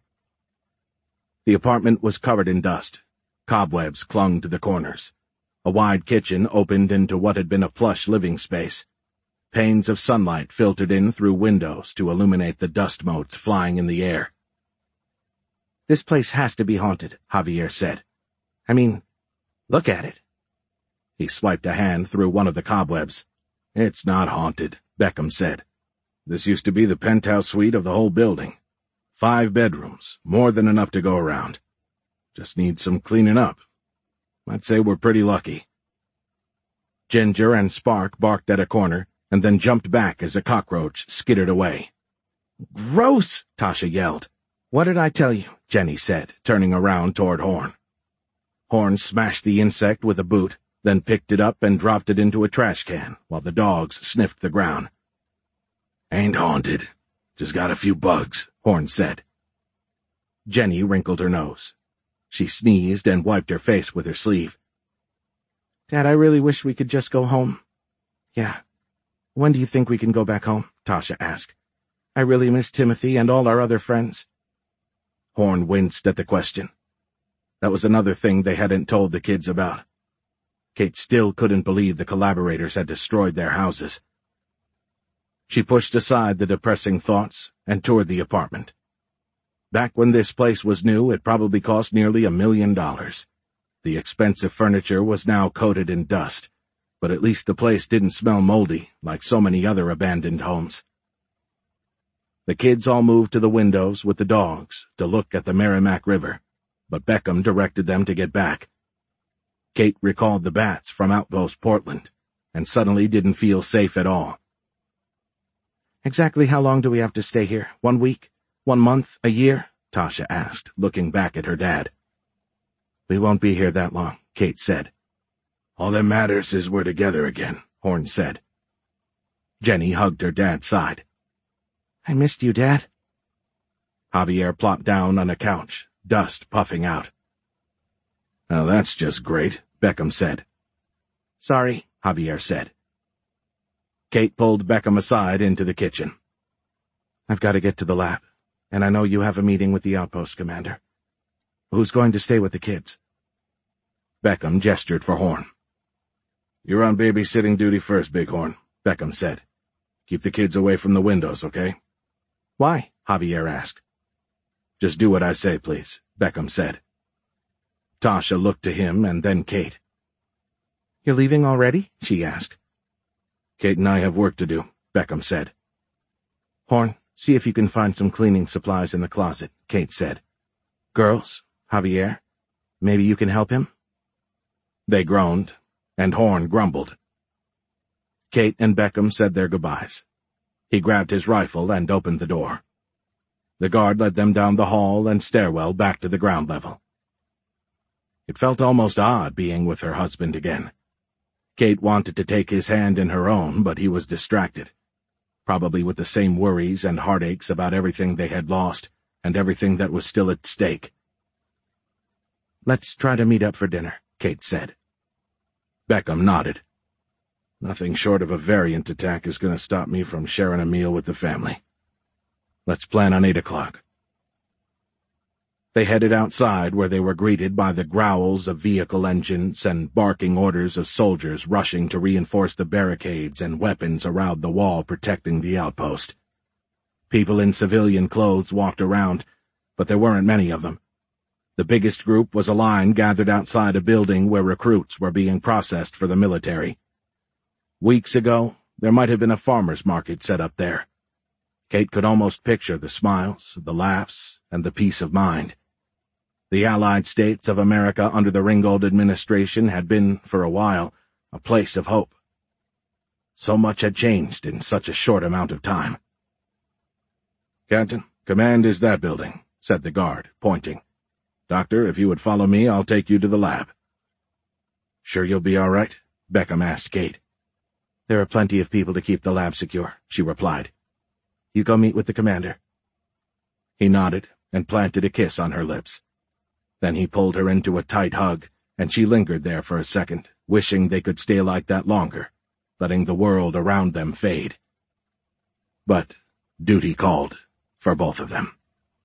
The apartment was covered in dust. Cobwebs clung to the corners. A wide kitchen opened into what had been a plush living space. Panes of sunlight filtered in through windows to illuminate the dust motes flying in the air. "This place has to be haunted," Javier said. "I mean, look at it." He swiped a hand through one of the cobwebs. "It's not haunted," Beckham said. "This used to be the penthouse suite of the whole building. 5 bedrooms, more than enough to go around. Just needs some cleaning up. I'd say we're pretty lucky." Ginger and Spark barked at a corner and then jumped back as a cockroach skittered away. "Gross!" Tasha yelled. "What did I tell you?" Jenny said, turning around toward Horn. Horn smashed the insect with a boot, then picked it up and dropped it into a trash can while the dogs sniffed the ground. "Ain't haunted. Just got a few bugs," Horn said. Jenny wrinkled her nose. She sneezed and wiped her face with her sleeve. "Dad, I really wish we could just go home." "Yeah. When do you think we can go back home?" Tasha asked. "I really miss Timothy and all our other friends." Horn winced at the question. That was another thing they hadn't told the kids about. Kate still couldn't believe the collaborators had destroyed their houses. She pushed aside the depressing thoughts and toured the apartment. Back when this place was new, it probably cost nearly $1 million. The expensive furniture was now coated in dust, but at least the place didn't smell moldy like so many other abandoned homes. The kids all moved to the windows with the dogs to look at the Merrimack River, but Beckham directed them to get back. Kate recalled the bats from Outpost Portland, and suddenly didn't feel safe at all. "Exactly how long do we have to stay here? 1 week? 1 month? A year?" Tasha asked, looking back at her dad. "We won't be here that long," Kate said. "All that matters is we're together again," Horn said. Jenny hugged her dad's side. "I missed you, Dad." Javier plopped down on a couch, dust puffing out. "Now that's just great," Beckham said. "Sorry," Javier said. Kate pulled Beckham aside into the kitchen. "I've got to get to the lab, and I know you have a meeting with the outpost commander. Who's going to stay with the kids?" Beckham gestured for Horn. "You're on babysitting duty first, Bighorn," Beckham said. "Keep the kids away from the windows, okay?" "Why?" Javier asked. "Just do what I say, please," Beckham said. Tasha looked to him and then Kate. "You're leaving already?" she asked. "Kate and I have work to do," Beckham said. "Horn, see if you can find some cleaning supplies in the closet," Kate said. "Girls, Javier, maybe you can help him?" They groaned, and Horn grumbled. Kate and Beckham said their goodbyes. He grabbed his rifle and opened the door. The guard led them down the hall and stairwell back to the ground level. It felt almost odd being with her husband again. Kate wanted to take his hand in her own, but he was distracted, probably with the same worries and heartaches about everything they had lost and everything that was still at stake. "Let's try to meet up for dinner," Kate said. Beckham nodded. "Nothing short of a variant attack is going to stop me from sharing a meal with the family. Let's plan on 8 o'clock. They headed outside, where they were greeted by the growls of vehicle engines and barking orders of soldiers rushing to reinforce the barricades and weapons around the wall protecting the outpost. People in civilian clothes walked around, but there weren't many of them. The biggest group was a line gathered outside a building where recruits were being processed for the military. Weeks ago, there might have been a farmer's market set up there. Kate could almost picture the smiles, the laughs, and the peace of mind. The Allied States of America under the Ringgold administration had been, for a while, a place of hope. So much had changed in such a short amount of time. "Captain, command is that building," said the guard, pointing. "Doctor, if you would follow me, I'll take you to the lab." "Sure you'll be all right?" Beckham asked Kate. "There are plenty of people to keep the lab secure," she replied. "You go meet with the commander." He nodded and planted a kiss on her lips. Then he pulled her into a tight hug, and she lingered there for a second, wishing they could stay like that longer, letting the world around them fade. But duty called for both of them.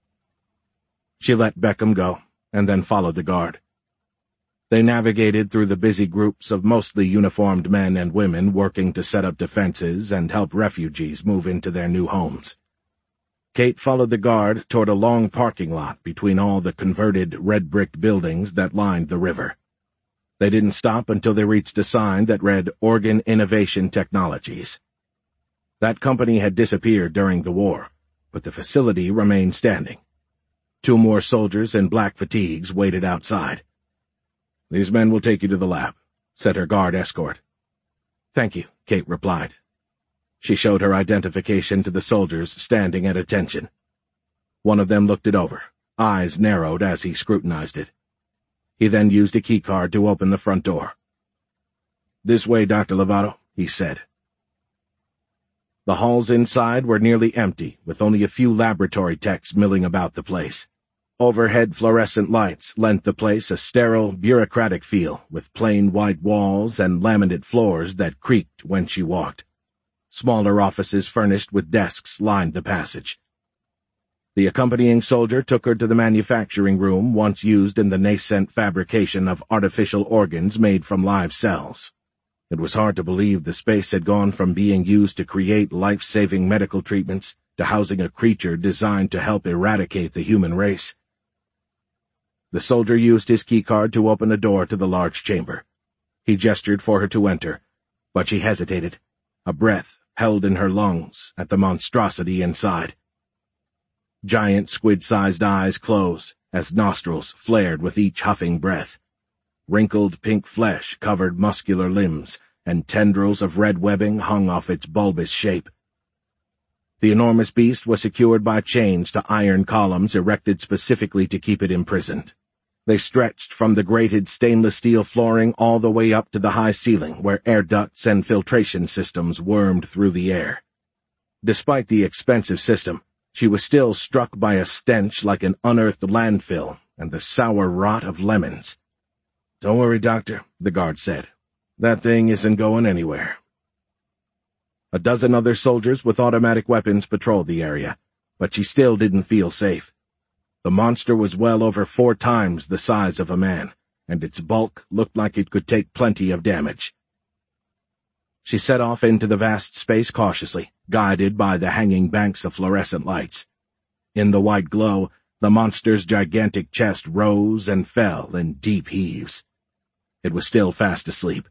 She let Beckham go, and then followed the guard. They navigated through the busy groups of mostly uniformed men and women working to set up defenses and help refugees move into their new homes. Kate followed the guard toward a long parking lot between all the converted red-brick buildings that lined the river. They didn't stop until they reached a sign that read Organ Innovation Technologies. That company had disappeared during the war, but the facility remained standing. 2 more soldiers in black fatigues waited outside. "These men will take you to the lab," said her guard escort. "Thank you," Kate replied. She showed her identification to the soldiers standing at attention. One of them looked it over, eyes narrowed as he scrutinized it. He then used a keycard to open the front door. "This way, Dr. Lovato," he said. The halls inside were nearly empty, with only a few laboratory techs milling about the place. Overhead fluorescent lights lent the place a sterile, bureaucratic feel, with plain white walls and laminate floors that creaked when she walked. Smaller offices furnished with desks lined the passage. The accompanying soldier took her to the manufacturing room once used in the nascent fabrication of artificial organs made from live cells. It was hard to believe the space had gone from being used to create life-saving medical treatments to housing a creature designed to help eradicate the human race. The soldier used his keycard to open a door to the large chamber. He gestured for her to enter, but she hesitated, a breath held in her lungs at the monstrosity inside. Giant squid-sized eyes closed as nostrils flared with each huffing breath. Wrinkled pink flesh covered muscular limbs, and tendrils of red webbing hung off its bulbous shape. The enormous beast was secured by chains to iron columns erected specifically to keep it imprisoned. They stretched from the grated stainless steel flooring all the way up to the high ceiling, where air ducts and filtration systems wormed through the air. Despite the expensive system, she was still struck by a stench like an unearthed landfill and the sour rot of lemons. "Don't worry, Doctor," the guard said. "That thing isn't going anywhere." A dozen other soldiers with automatic weapons patrolled the area, but she still didn't feel safe. The monster was well over 4 times the size of a man, and its bulk looked like it could take plenty of damage. She set off into the vast space cautiously, guided by the hanging banks of fluorescent lights. In the white glow, the monster's gigantic chest rose and fell in deep heaves. It was still fast asleep.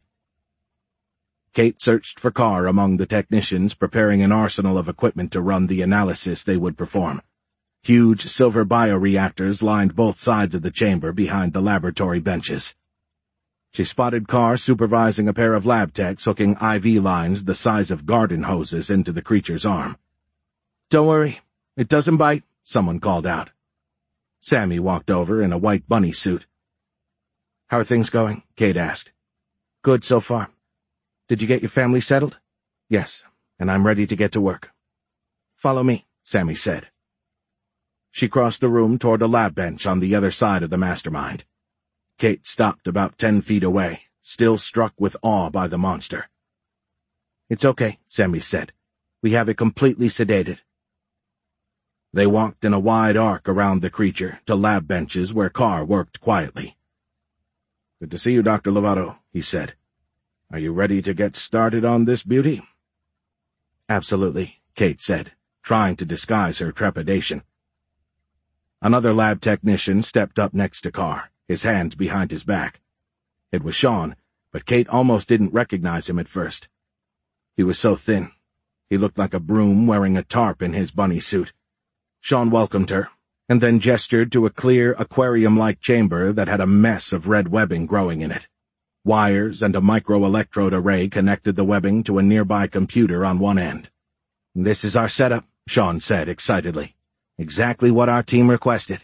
Kate searched for Carr among the technicians preparing an arsenal of equipment to run the analysis they would perform. Huge silver bioreactors lined both sides of the chamber behind the laboratory benches. She spotted Carr supervising a pair of lab techs hooking IV lines the size of garden hoses into the creature's arm. "Don't worry, it doesn't bite," someone called out. Sammy walked over in a white bunny suit. "How are things going?" Kate asked. "Good so far. Did you get your family settled?" "Yes, and I'm ready to get to work." "Follow me," Sammy said. She crossed the room toward a lab bench on the other side of the mastermind. Kate stopped about 10 feet away, still struck with awe by the monster. "It's okay," Sammy said. "We have it completely sedated." They walked in a wide arc around the creature to lab benches where Carr worked quietly. "Good to see you, Dr. Lovato," he said. "Are you ready to get started on this beauty?" "Absolutely," Kate said, trying to disguise her trepidation. Another lab technician stepped up next to Carr, his hands behind his back. It was Sean, but Kate almost didn't recognize him at first. He was so thin. He looked like a broom wearing a tarp in his bunny suit. Sean welcomed her, and then gestured to a clear, aquarium-like chamber that had a mess of red webbing growing in it. Wires and a microelectrode array connected the webbing to a nearby computer on one end. "This is our setup," Sean said excitedly. "Exactly what our team requested."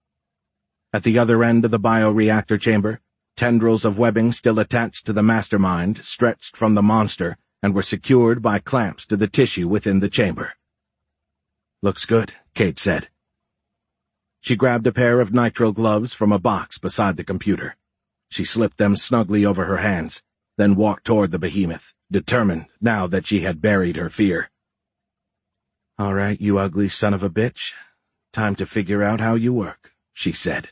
At the other end of the bioreactor chamber, tendrils of webbing still attached to the mastermind stretched from the monster and were secured by clamps to the tissue within the chamber. "Looks good," Kate said. She grabbed a pair of nitrile gloves from a box beside the computer. She slipped them snugly over her hands, then walked toward the behemoth, determined now that she had buried her fear. "All right, you ugly son of a bitch. Time to figure out how you work," she said.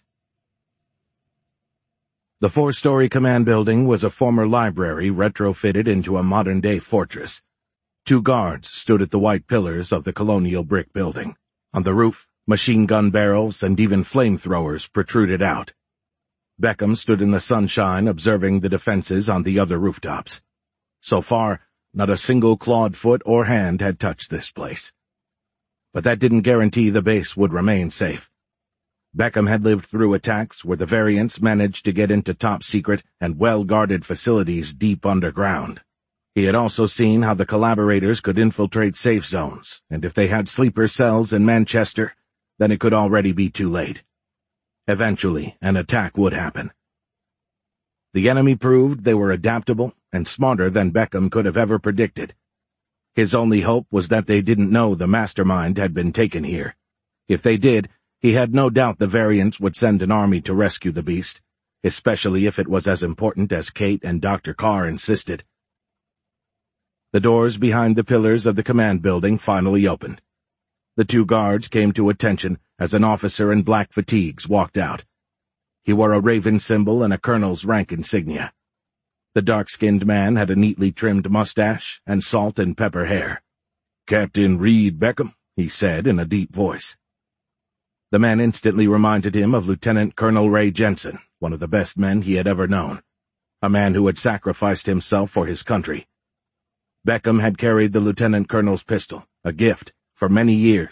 The 4-story command building was a former library retrofitted into a modern-day fortress. 2 guards stood at the white pillars of the colonial brick building. On the roof, machine gun barrels and even flamethrowers protruded out. Beckham stood in the sunshine observing the defenses on the other rooftops. So far, not a single clawed foot or hand had touched this place. But that didn't guarantee the base would remain safe. Beckham had lived through attacks where the variants managed to get into top-secret and well-guarded facilities deep underground. He had also seen how the collaborators could infiltrate safe zones, and if they had sleeper cells in Manchester, then it could already be too late. Eventually, an attack would happen. The enemy proved they were adaptable and smarter than Beckham could have ever predicted. His only hope was that they didn't know the mastermind had been taken here. If they did, he had no doubt the variants would send an army to rescue the beast, especially if it was as important as Kate and Dr. Carr insisted. The doors behind the pillars of the command building finally opened. The 2 guards came to attention as an officer in black fatigues walked out. He wore a raven symbol and a colonel's rank insignia. The dark-skinned man had a neatly trimmed mustache and salt and pepper hair. "Captain Reed Beckham," he said in a deep voice. The man instantly reminded him of Lieutenant Colonel Ray Jensen, one of the best men he had ever known, a man who had sacrificed himself for his country. Beckham had carried the lieutenant colonel's pistol, a gift, for many years,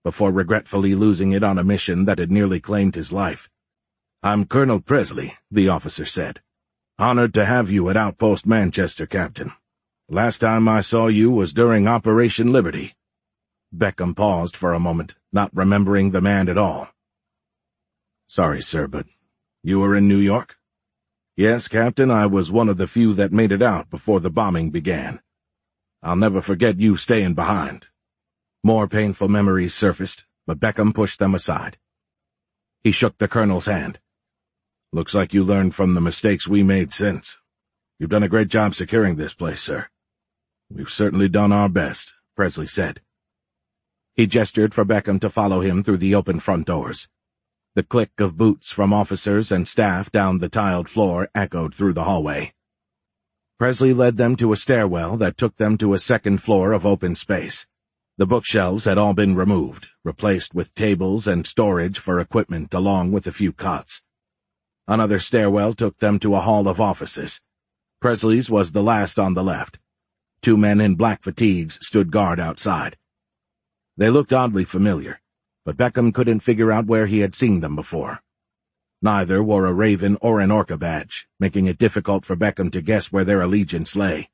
before regretfully losing it on a mission that had nearly claimed his life. "I'm Colonel Presley," the officer said. "Honored to have you at Outpost Manchester, Captain. Last time I saw you was during Operation Liberty." Beckham paused for a moment, not remembering the man at all. "Sorry, sir, but you were in New York?" "Yes, Captain, I was one of the few that made it out before the bombing began. I'll never forget you staying behind." More painful memories surfaced, but Beckham pushed them aside. He shook the colonel's hand. "Looks like you learned from the mistakes we made since. You've done a great job securing this place, sir." "We've certainly done our best," Presley said. He gestured for Beckham to follow him through the open front doors. The click of boots from officers and staff down the tiled floor echoed through the hallway. Presley led them to a stairwell that took them to a second floor of open space. The bookshelves had all been removed, replaced with tables and storage for equipment along with a few cots. Another stairwell took them to a hall of offices. Presley's was the last on the left. 2 men in black fatigues stood guard outside. They looked oddly familiar, but Beckham couldn't figure out where he had seen them before. Neither wore a Raven or an Orca badge, making it difficult for Beckham to guess where their allegiance lay.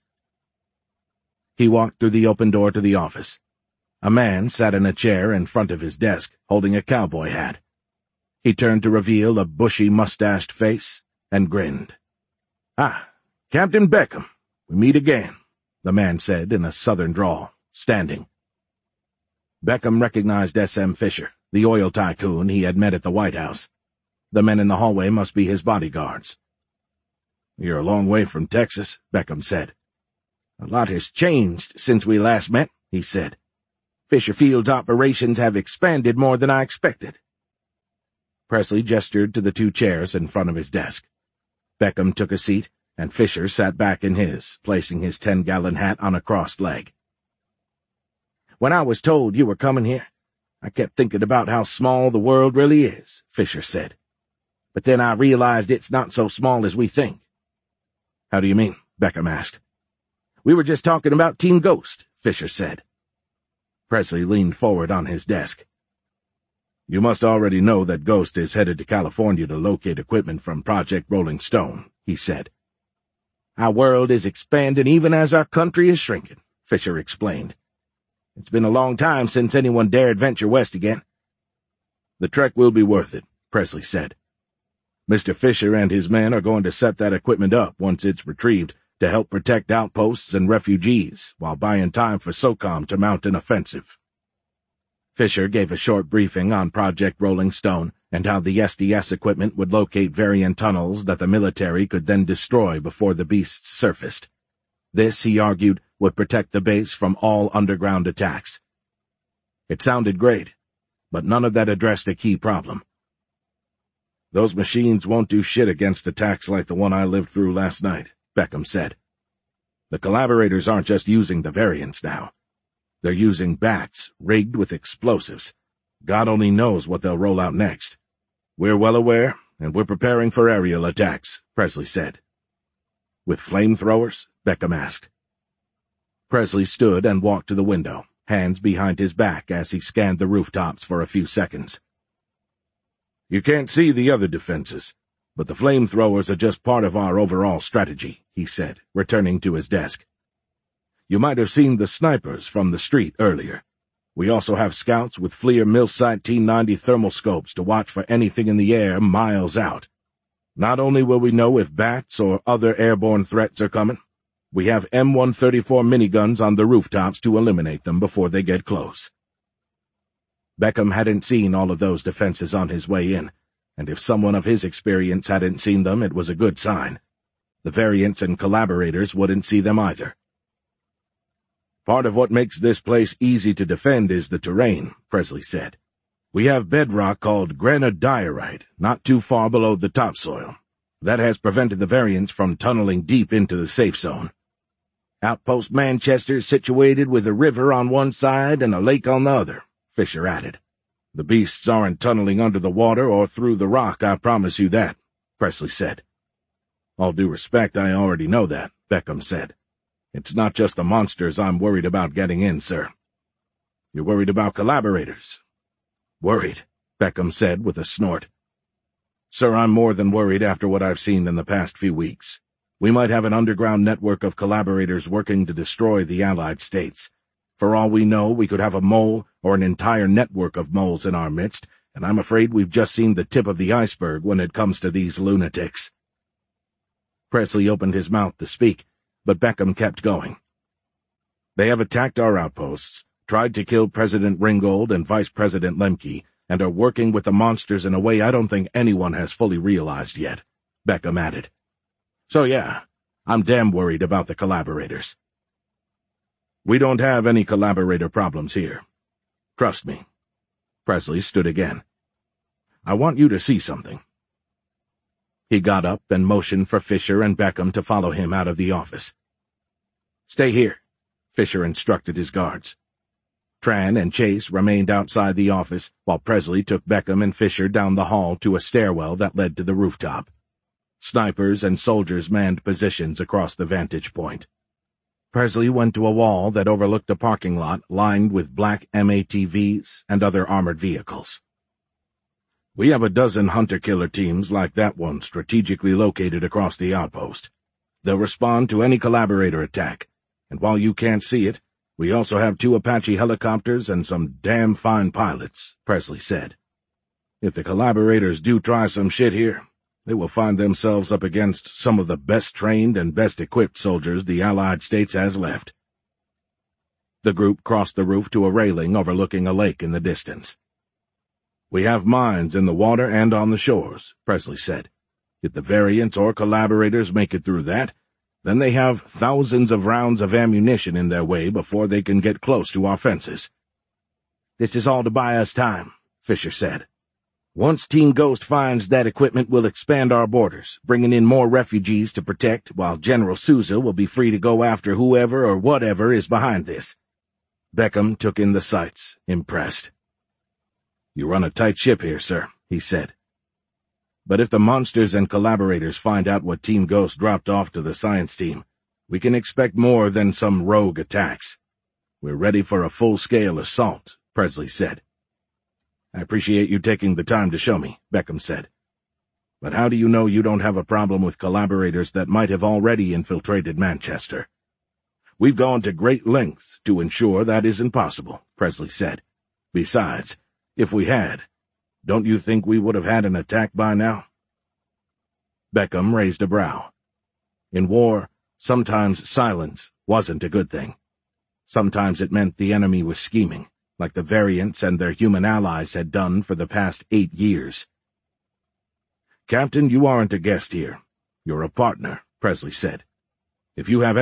He walked through the open door to the office. A man sat in a chair in front of his desk, holding a cowboy hat. He turned to reveal a bushy mustached face and grinned. "Ah, Captain Beckham, we meet again," the man said in a southern drawl, standing. Beckham recognized S.M. Fisher, the oil tycoon he had met at the White House. The men in the hallway must be his bodyguards. "You're a long way from Texas," Beckham said. "A lot has changed since we last met," he said. "Fisher Field's operations have expanded more than I expected." Presley gestured to the 2 chairs in front of his desk. Beckham took a seat, and Fisher sat back in his, placing his 10-gallon hat on a crossed leg. "When I was told you were coming here, I kept thinking about how small the world really is," Fisher said. "But then I realized it's not so small as we think." "How do you mean?" Beckham asked. "We were just talking about Team Ghost," Fisher said. Presley leaned forward on his desk. "You must already know that Ghost is headed to California to locate equipment from Project Rolling Stone," he said. "Our world is expanding even as our country is shrinking," Fisher explained. "It's been a long time since anyone dared venture west again." "The trek will be worth it," Presley said. "Mr. Fisher and his men are going to set that equipment up once it's retrieved to help protect outposts and refugees while buying time for SOCOM to mount an offensive." Fisher gave a short briefing on Project Rolling Stone and how the SDS equipment would locate variant tunnels that the military could then destroy before the beasts surfaced. This, he argued, would protect the base from all underground attacks. It sounded great, but none of that addressed a key problem. "Those machines won't do shit against attacks like the one I lived through last night," Beckham said. "The collaborators aren't just using the variants now. They're using bats rigged with explosives. God only knows what they'll roll out next. We're well aware, and we're preparing for aerial attacks," Presley said. "With flamethrowers?" Beckham asked. Presley stood and walked to the window, hands behind his back as he scanned the rooftops for a few seconds. "You can't see the other defenses, but the flamethrowers are just part of our overall strategy," he said, returning to his desk. "You might have seen the snipers from the street earlier. We also have scouts with FLIR Milsight T90 thermal scopes to watch for anything in the air miles out. Not only will we know if bats or other airborne threats are coming, we have M134 miniguns on the rooftops to eliminate them before they get close." Beckham hadn't seen all of those defenses on his way in, and if someone of his experience hadn't seen them, it was a good sign. The variants and collaborators wouldn't see them either. "Part of what makes this place easy to defend is the terrain," Presley said. "We have bedrock called granodiorite, not too far below the topsoil. That has prevented the variants from tunneling deep into the safe zone. Outpost Manchester is situated with a river on one side and a lake on the other," Fisher added. "The beasts aren't tunneling under the water or through the rock, I promise you that," Presley said. "All due respect, I already know that," Beckham said. "It's not just the monsters I'm worried about getting in, sir." "You're worried about collaborators?" Worried, Beckham said with a snort. Sir, I'm more than worried after what I've seen in the past few weeks. We might have an underground network of collaborators working to destroy the Allied states. For all we know, we could have a mole or an entire network of moles in our midst, and I'm afraid we've just seen the tip of the iceberg when it comes to these lunatics. Presley opened his mouth to speak, but Beckham kept going. They have attacked our outposts, tried to kill President Ringgold and Vice President Lemke, and are working with the monsters in a way I don't think anyone has fully realized yet, Beckham added. So yeah, I'm damn worried about the collaborators. We don't have any collaborator problems here. Trust me. Presley stood again. I want you to see something. He got up and motioned for Fisher and Beckham to follow him out of the office. Stay here, Fisher instructed his guards. Tran and Chase remained outside the office, while Presley took Beckham and Fisher down the hall to a stairwell that led to the rooftop. Snipers and soldiers manned positions across the vantage point. Presley went to a wall that overlooked a parking lot lined with black MATVs and other armored vehicles. We have a dozen hunter-killer teams like that one strategically located across the outpost. They'll respond to any collaborator attack, and while you can't see it, we also have 2 Apache helicopters and some damn fine pilots, Presley said. If the collaborators do try some shit here, they will find themselves up against some of the best-trained and best-equipped soldiers the Allied States has left. The group crossed the roof to a railing overlooking a lake in the distance. We have mines in the water and on the shores, Presley said. If the variants or collaborators make it through that, then they have thousands of rounds of ammunition in their way before they can get close to our fences. This is all to buy us time, Fisher said. Once Team Ghost finds that equipment, we'll expand our borders, bringing in more refugees to protect, while General Souza will be free to go after whoever or whatever is behind this. Beckham took in the sights, impressed. You run a tight ship here, sir, he said. But if the monsters and collaborators find out what Team Ghost dropped off to the science team, we can expect more than some rogue attacks. We're ready for a full-scale assault, Presley said. I appreciate you taking the time to show me, Beckham said. But how do you know you don't have a problem with collaborators that might have already infiltrated Manchester? We've gone to great lengths to ensure that isn't possible, Presley said. Besides, if we had, don't you think we would have had an attack by now? Beckham raised a brow. In war, sometimes silence wasn't a good thing. Sometimes it meant the enemy was scheming, like the variants and their human allies had done for the past 8 years. Captain, you aren't a guest here. You're a partner, Presley said. If you have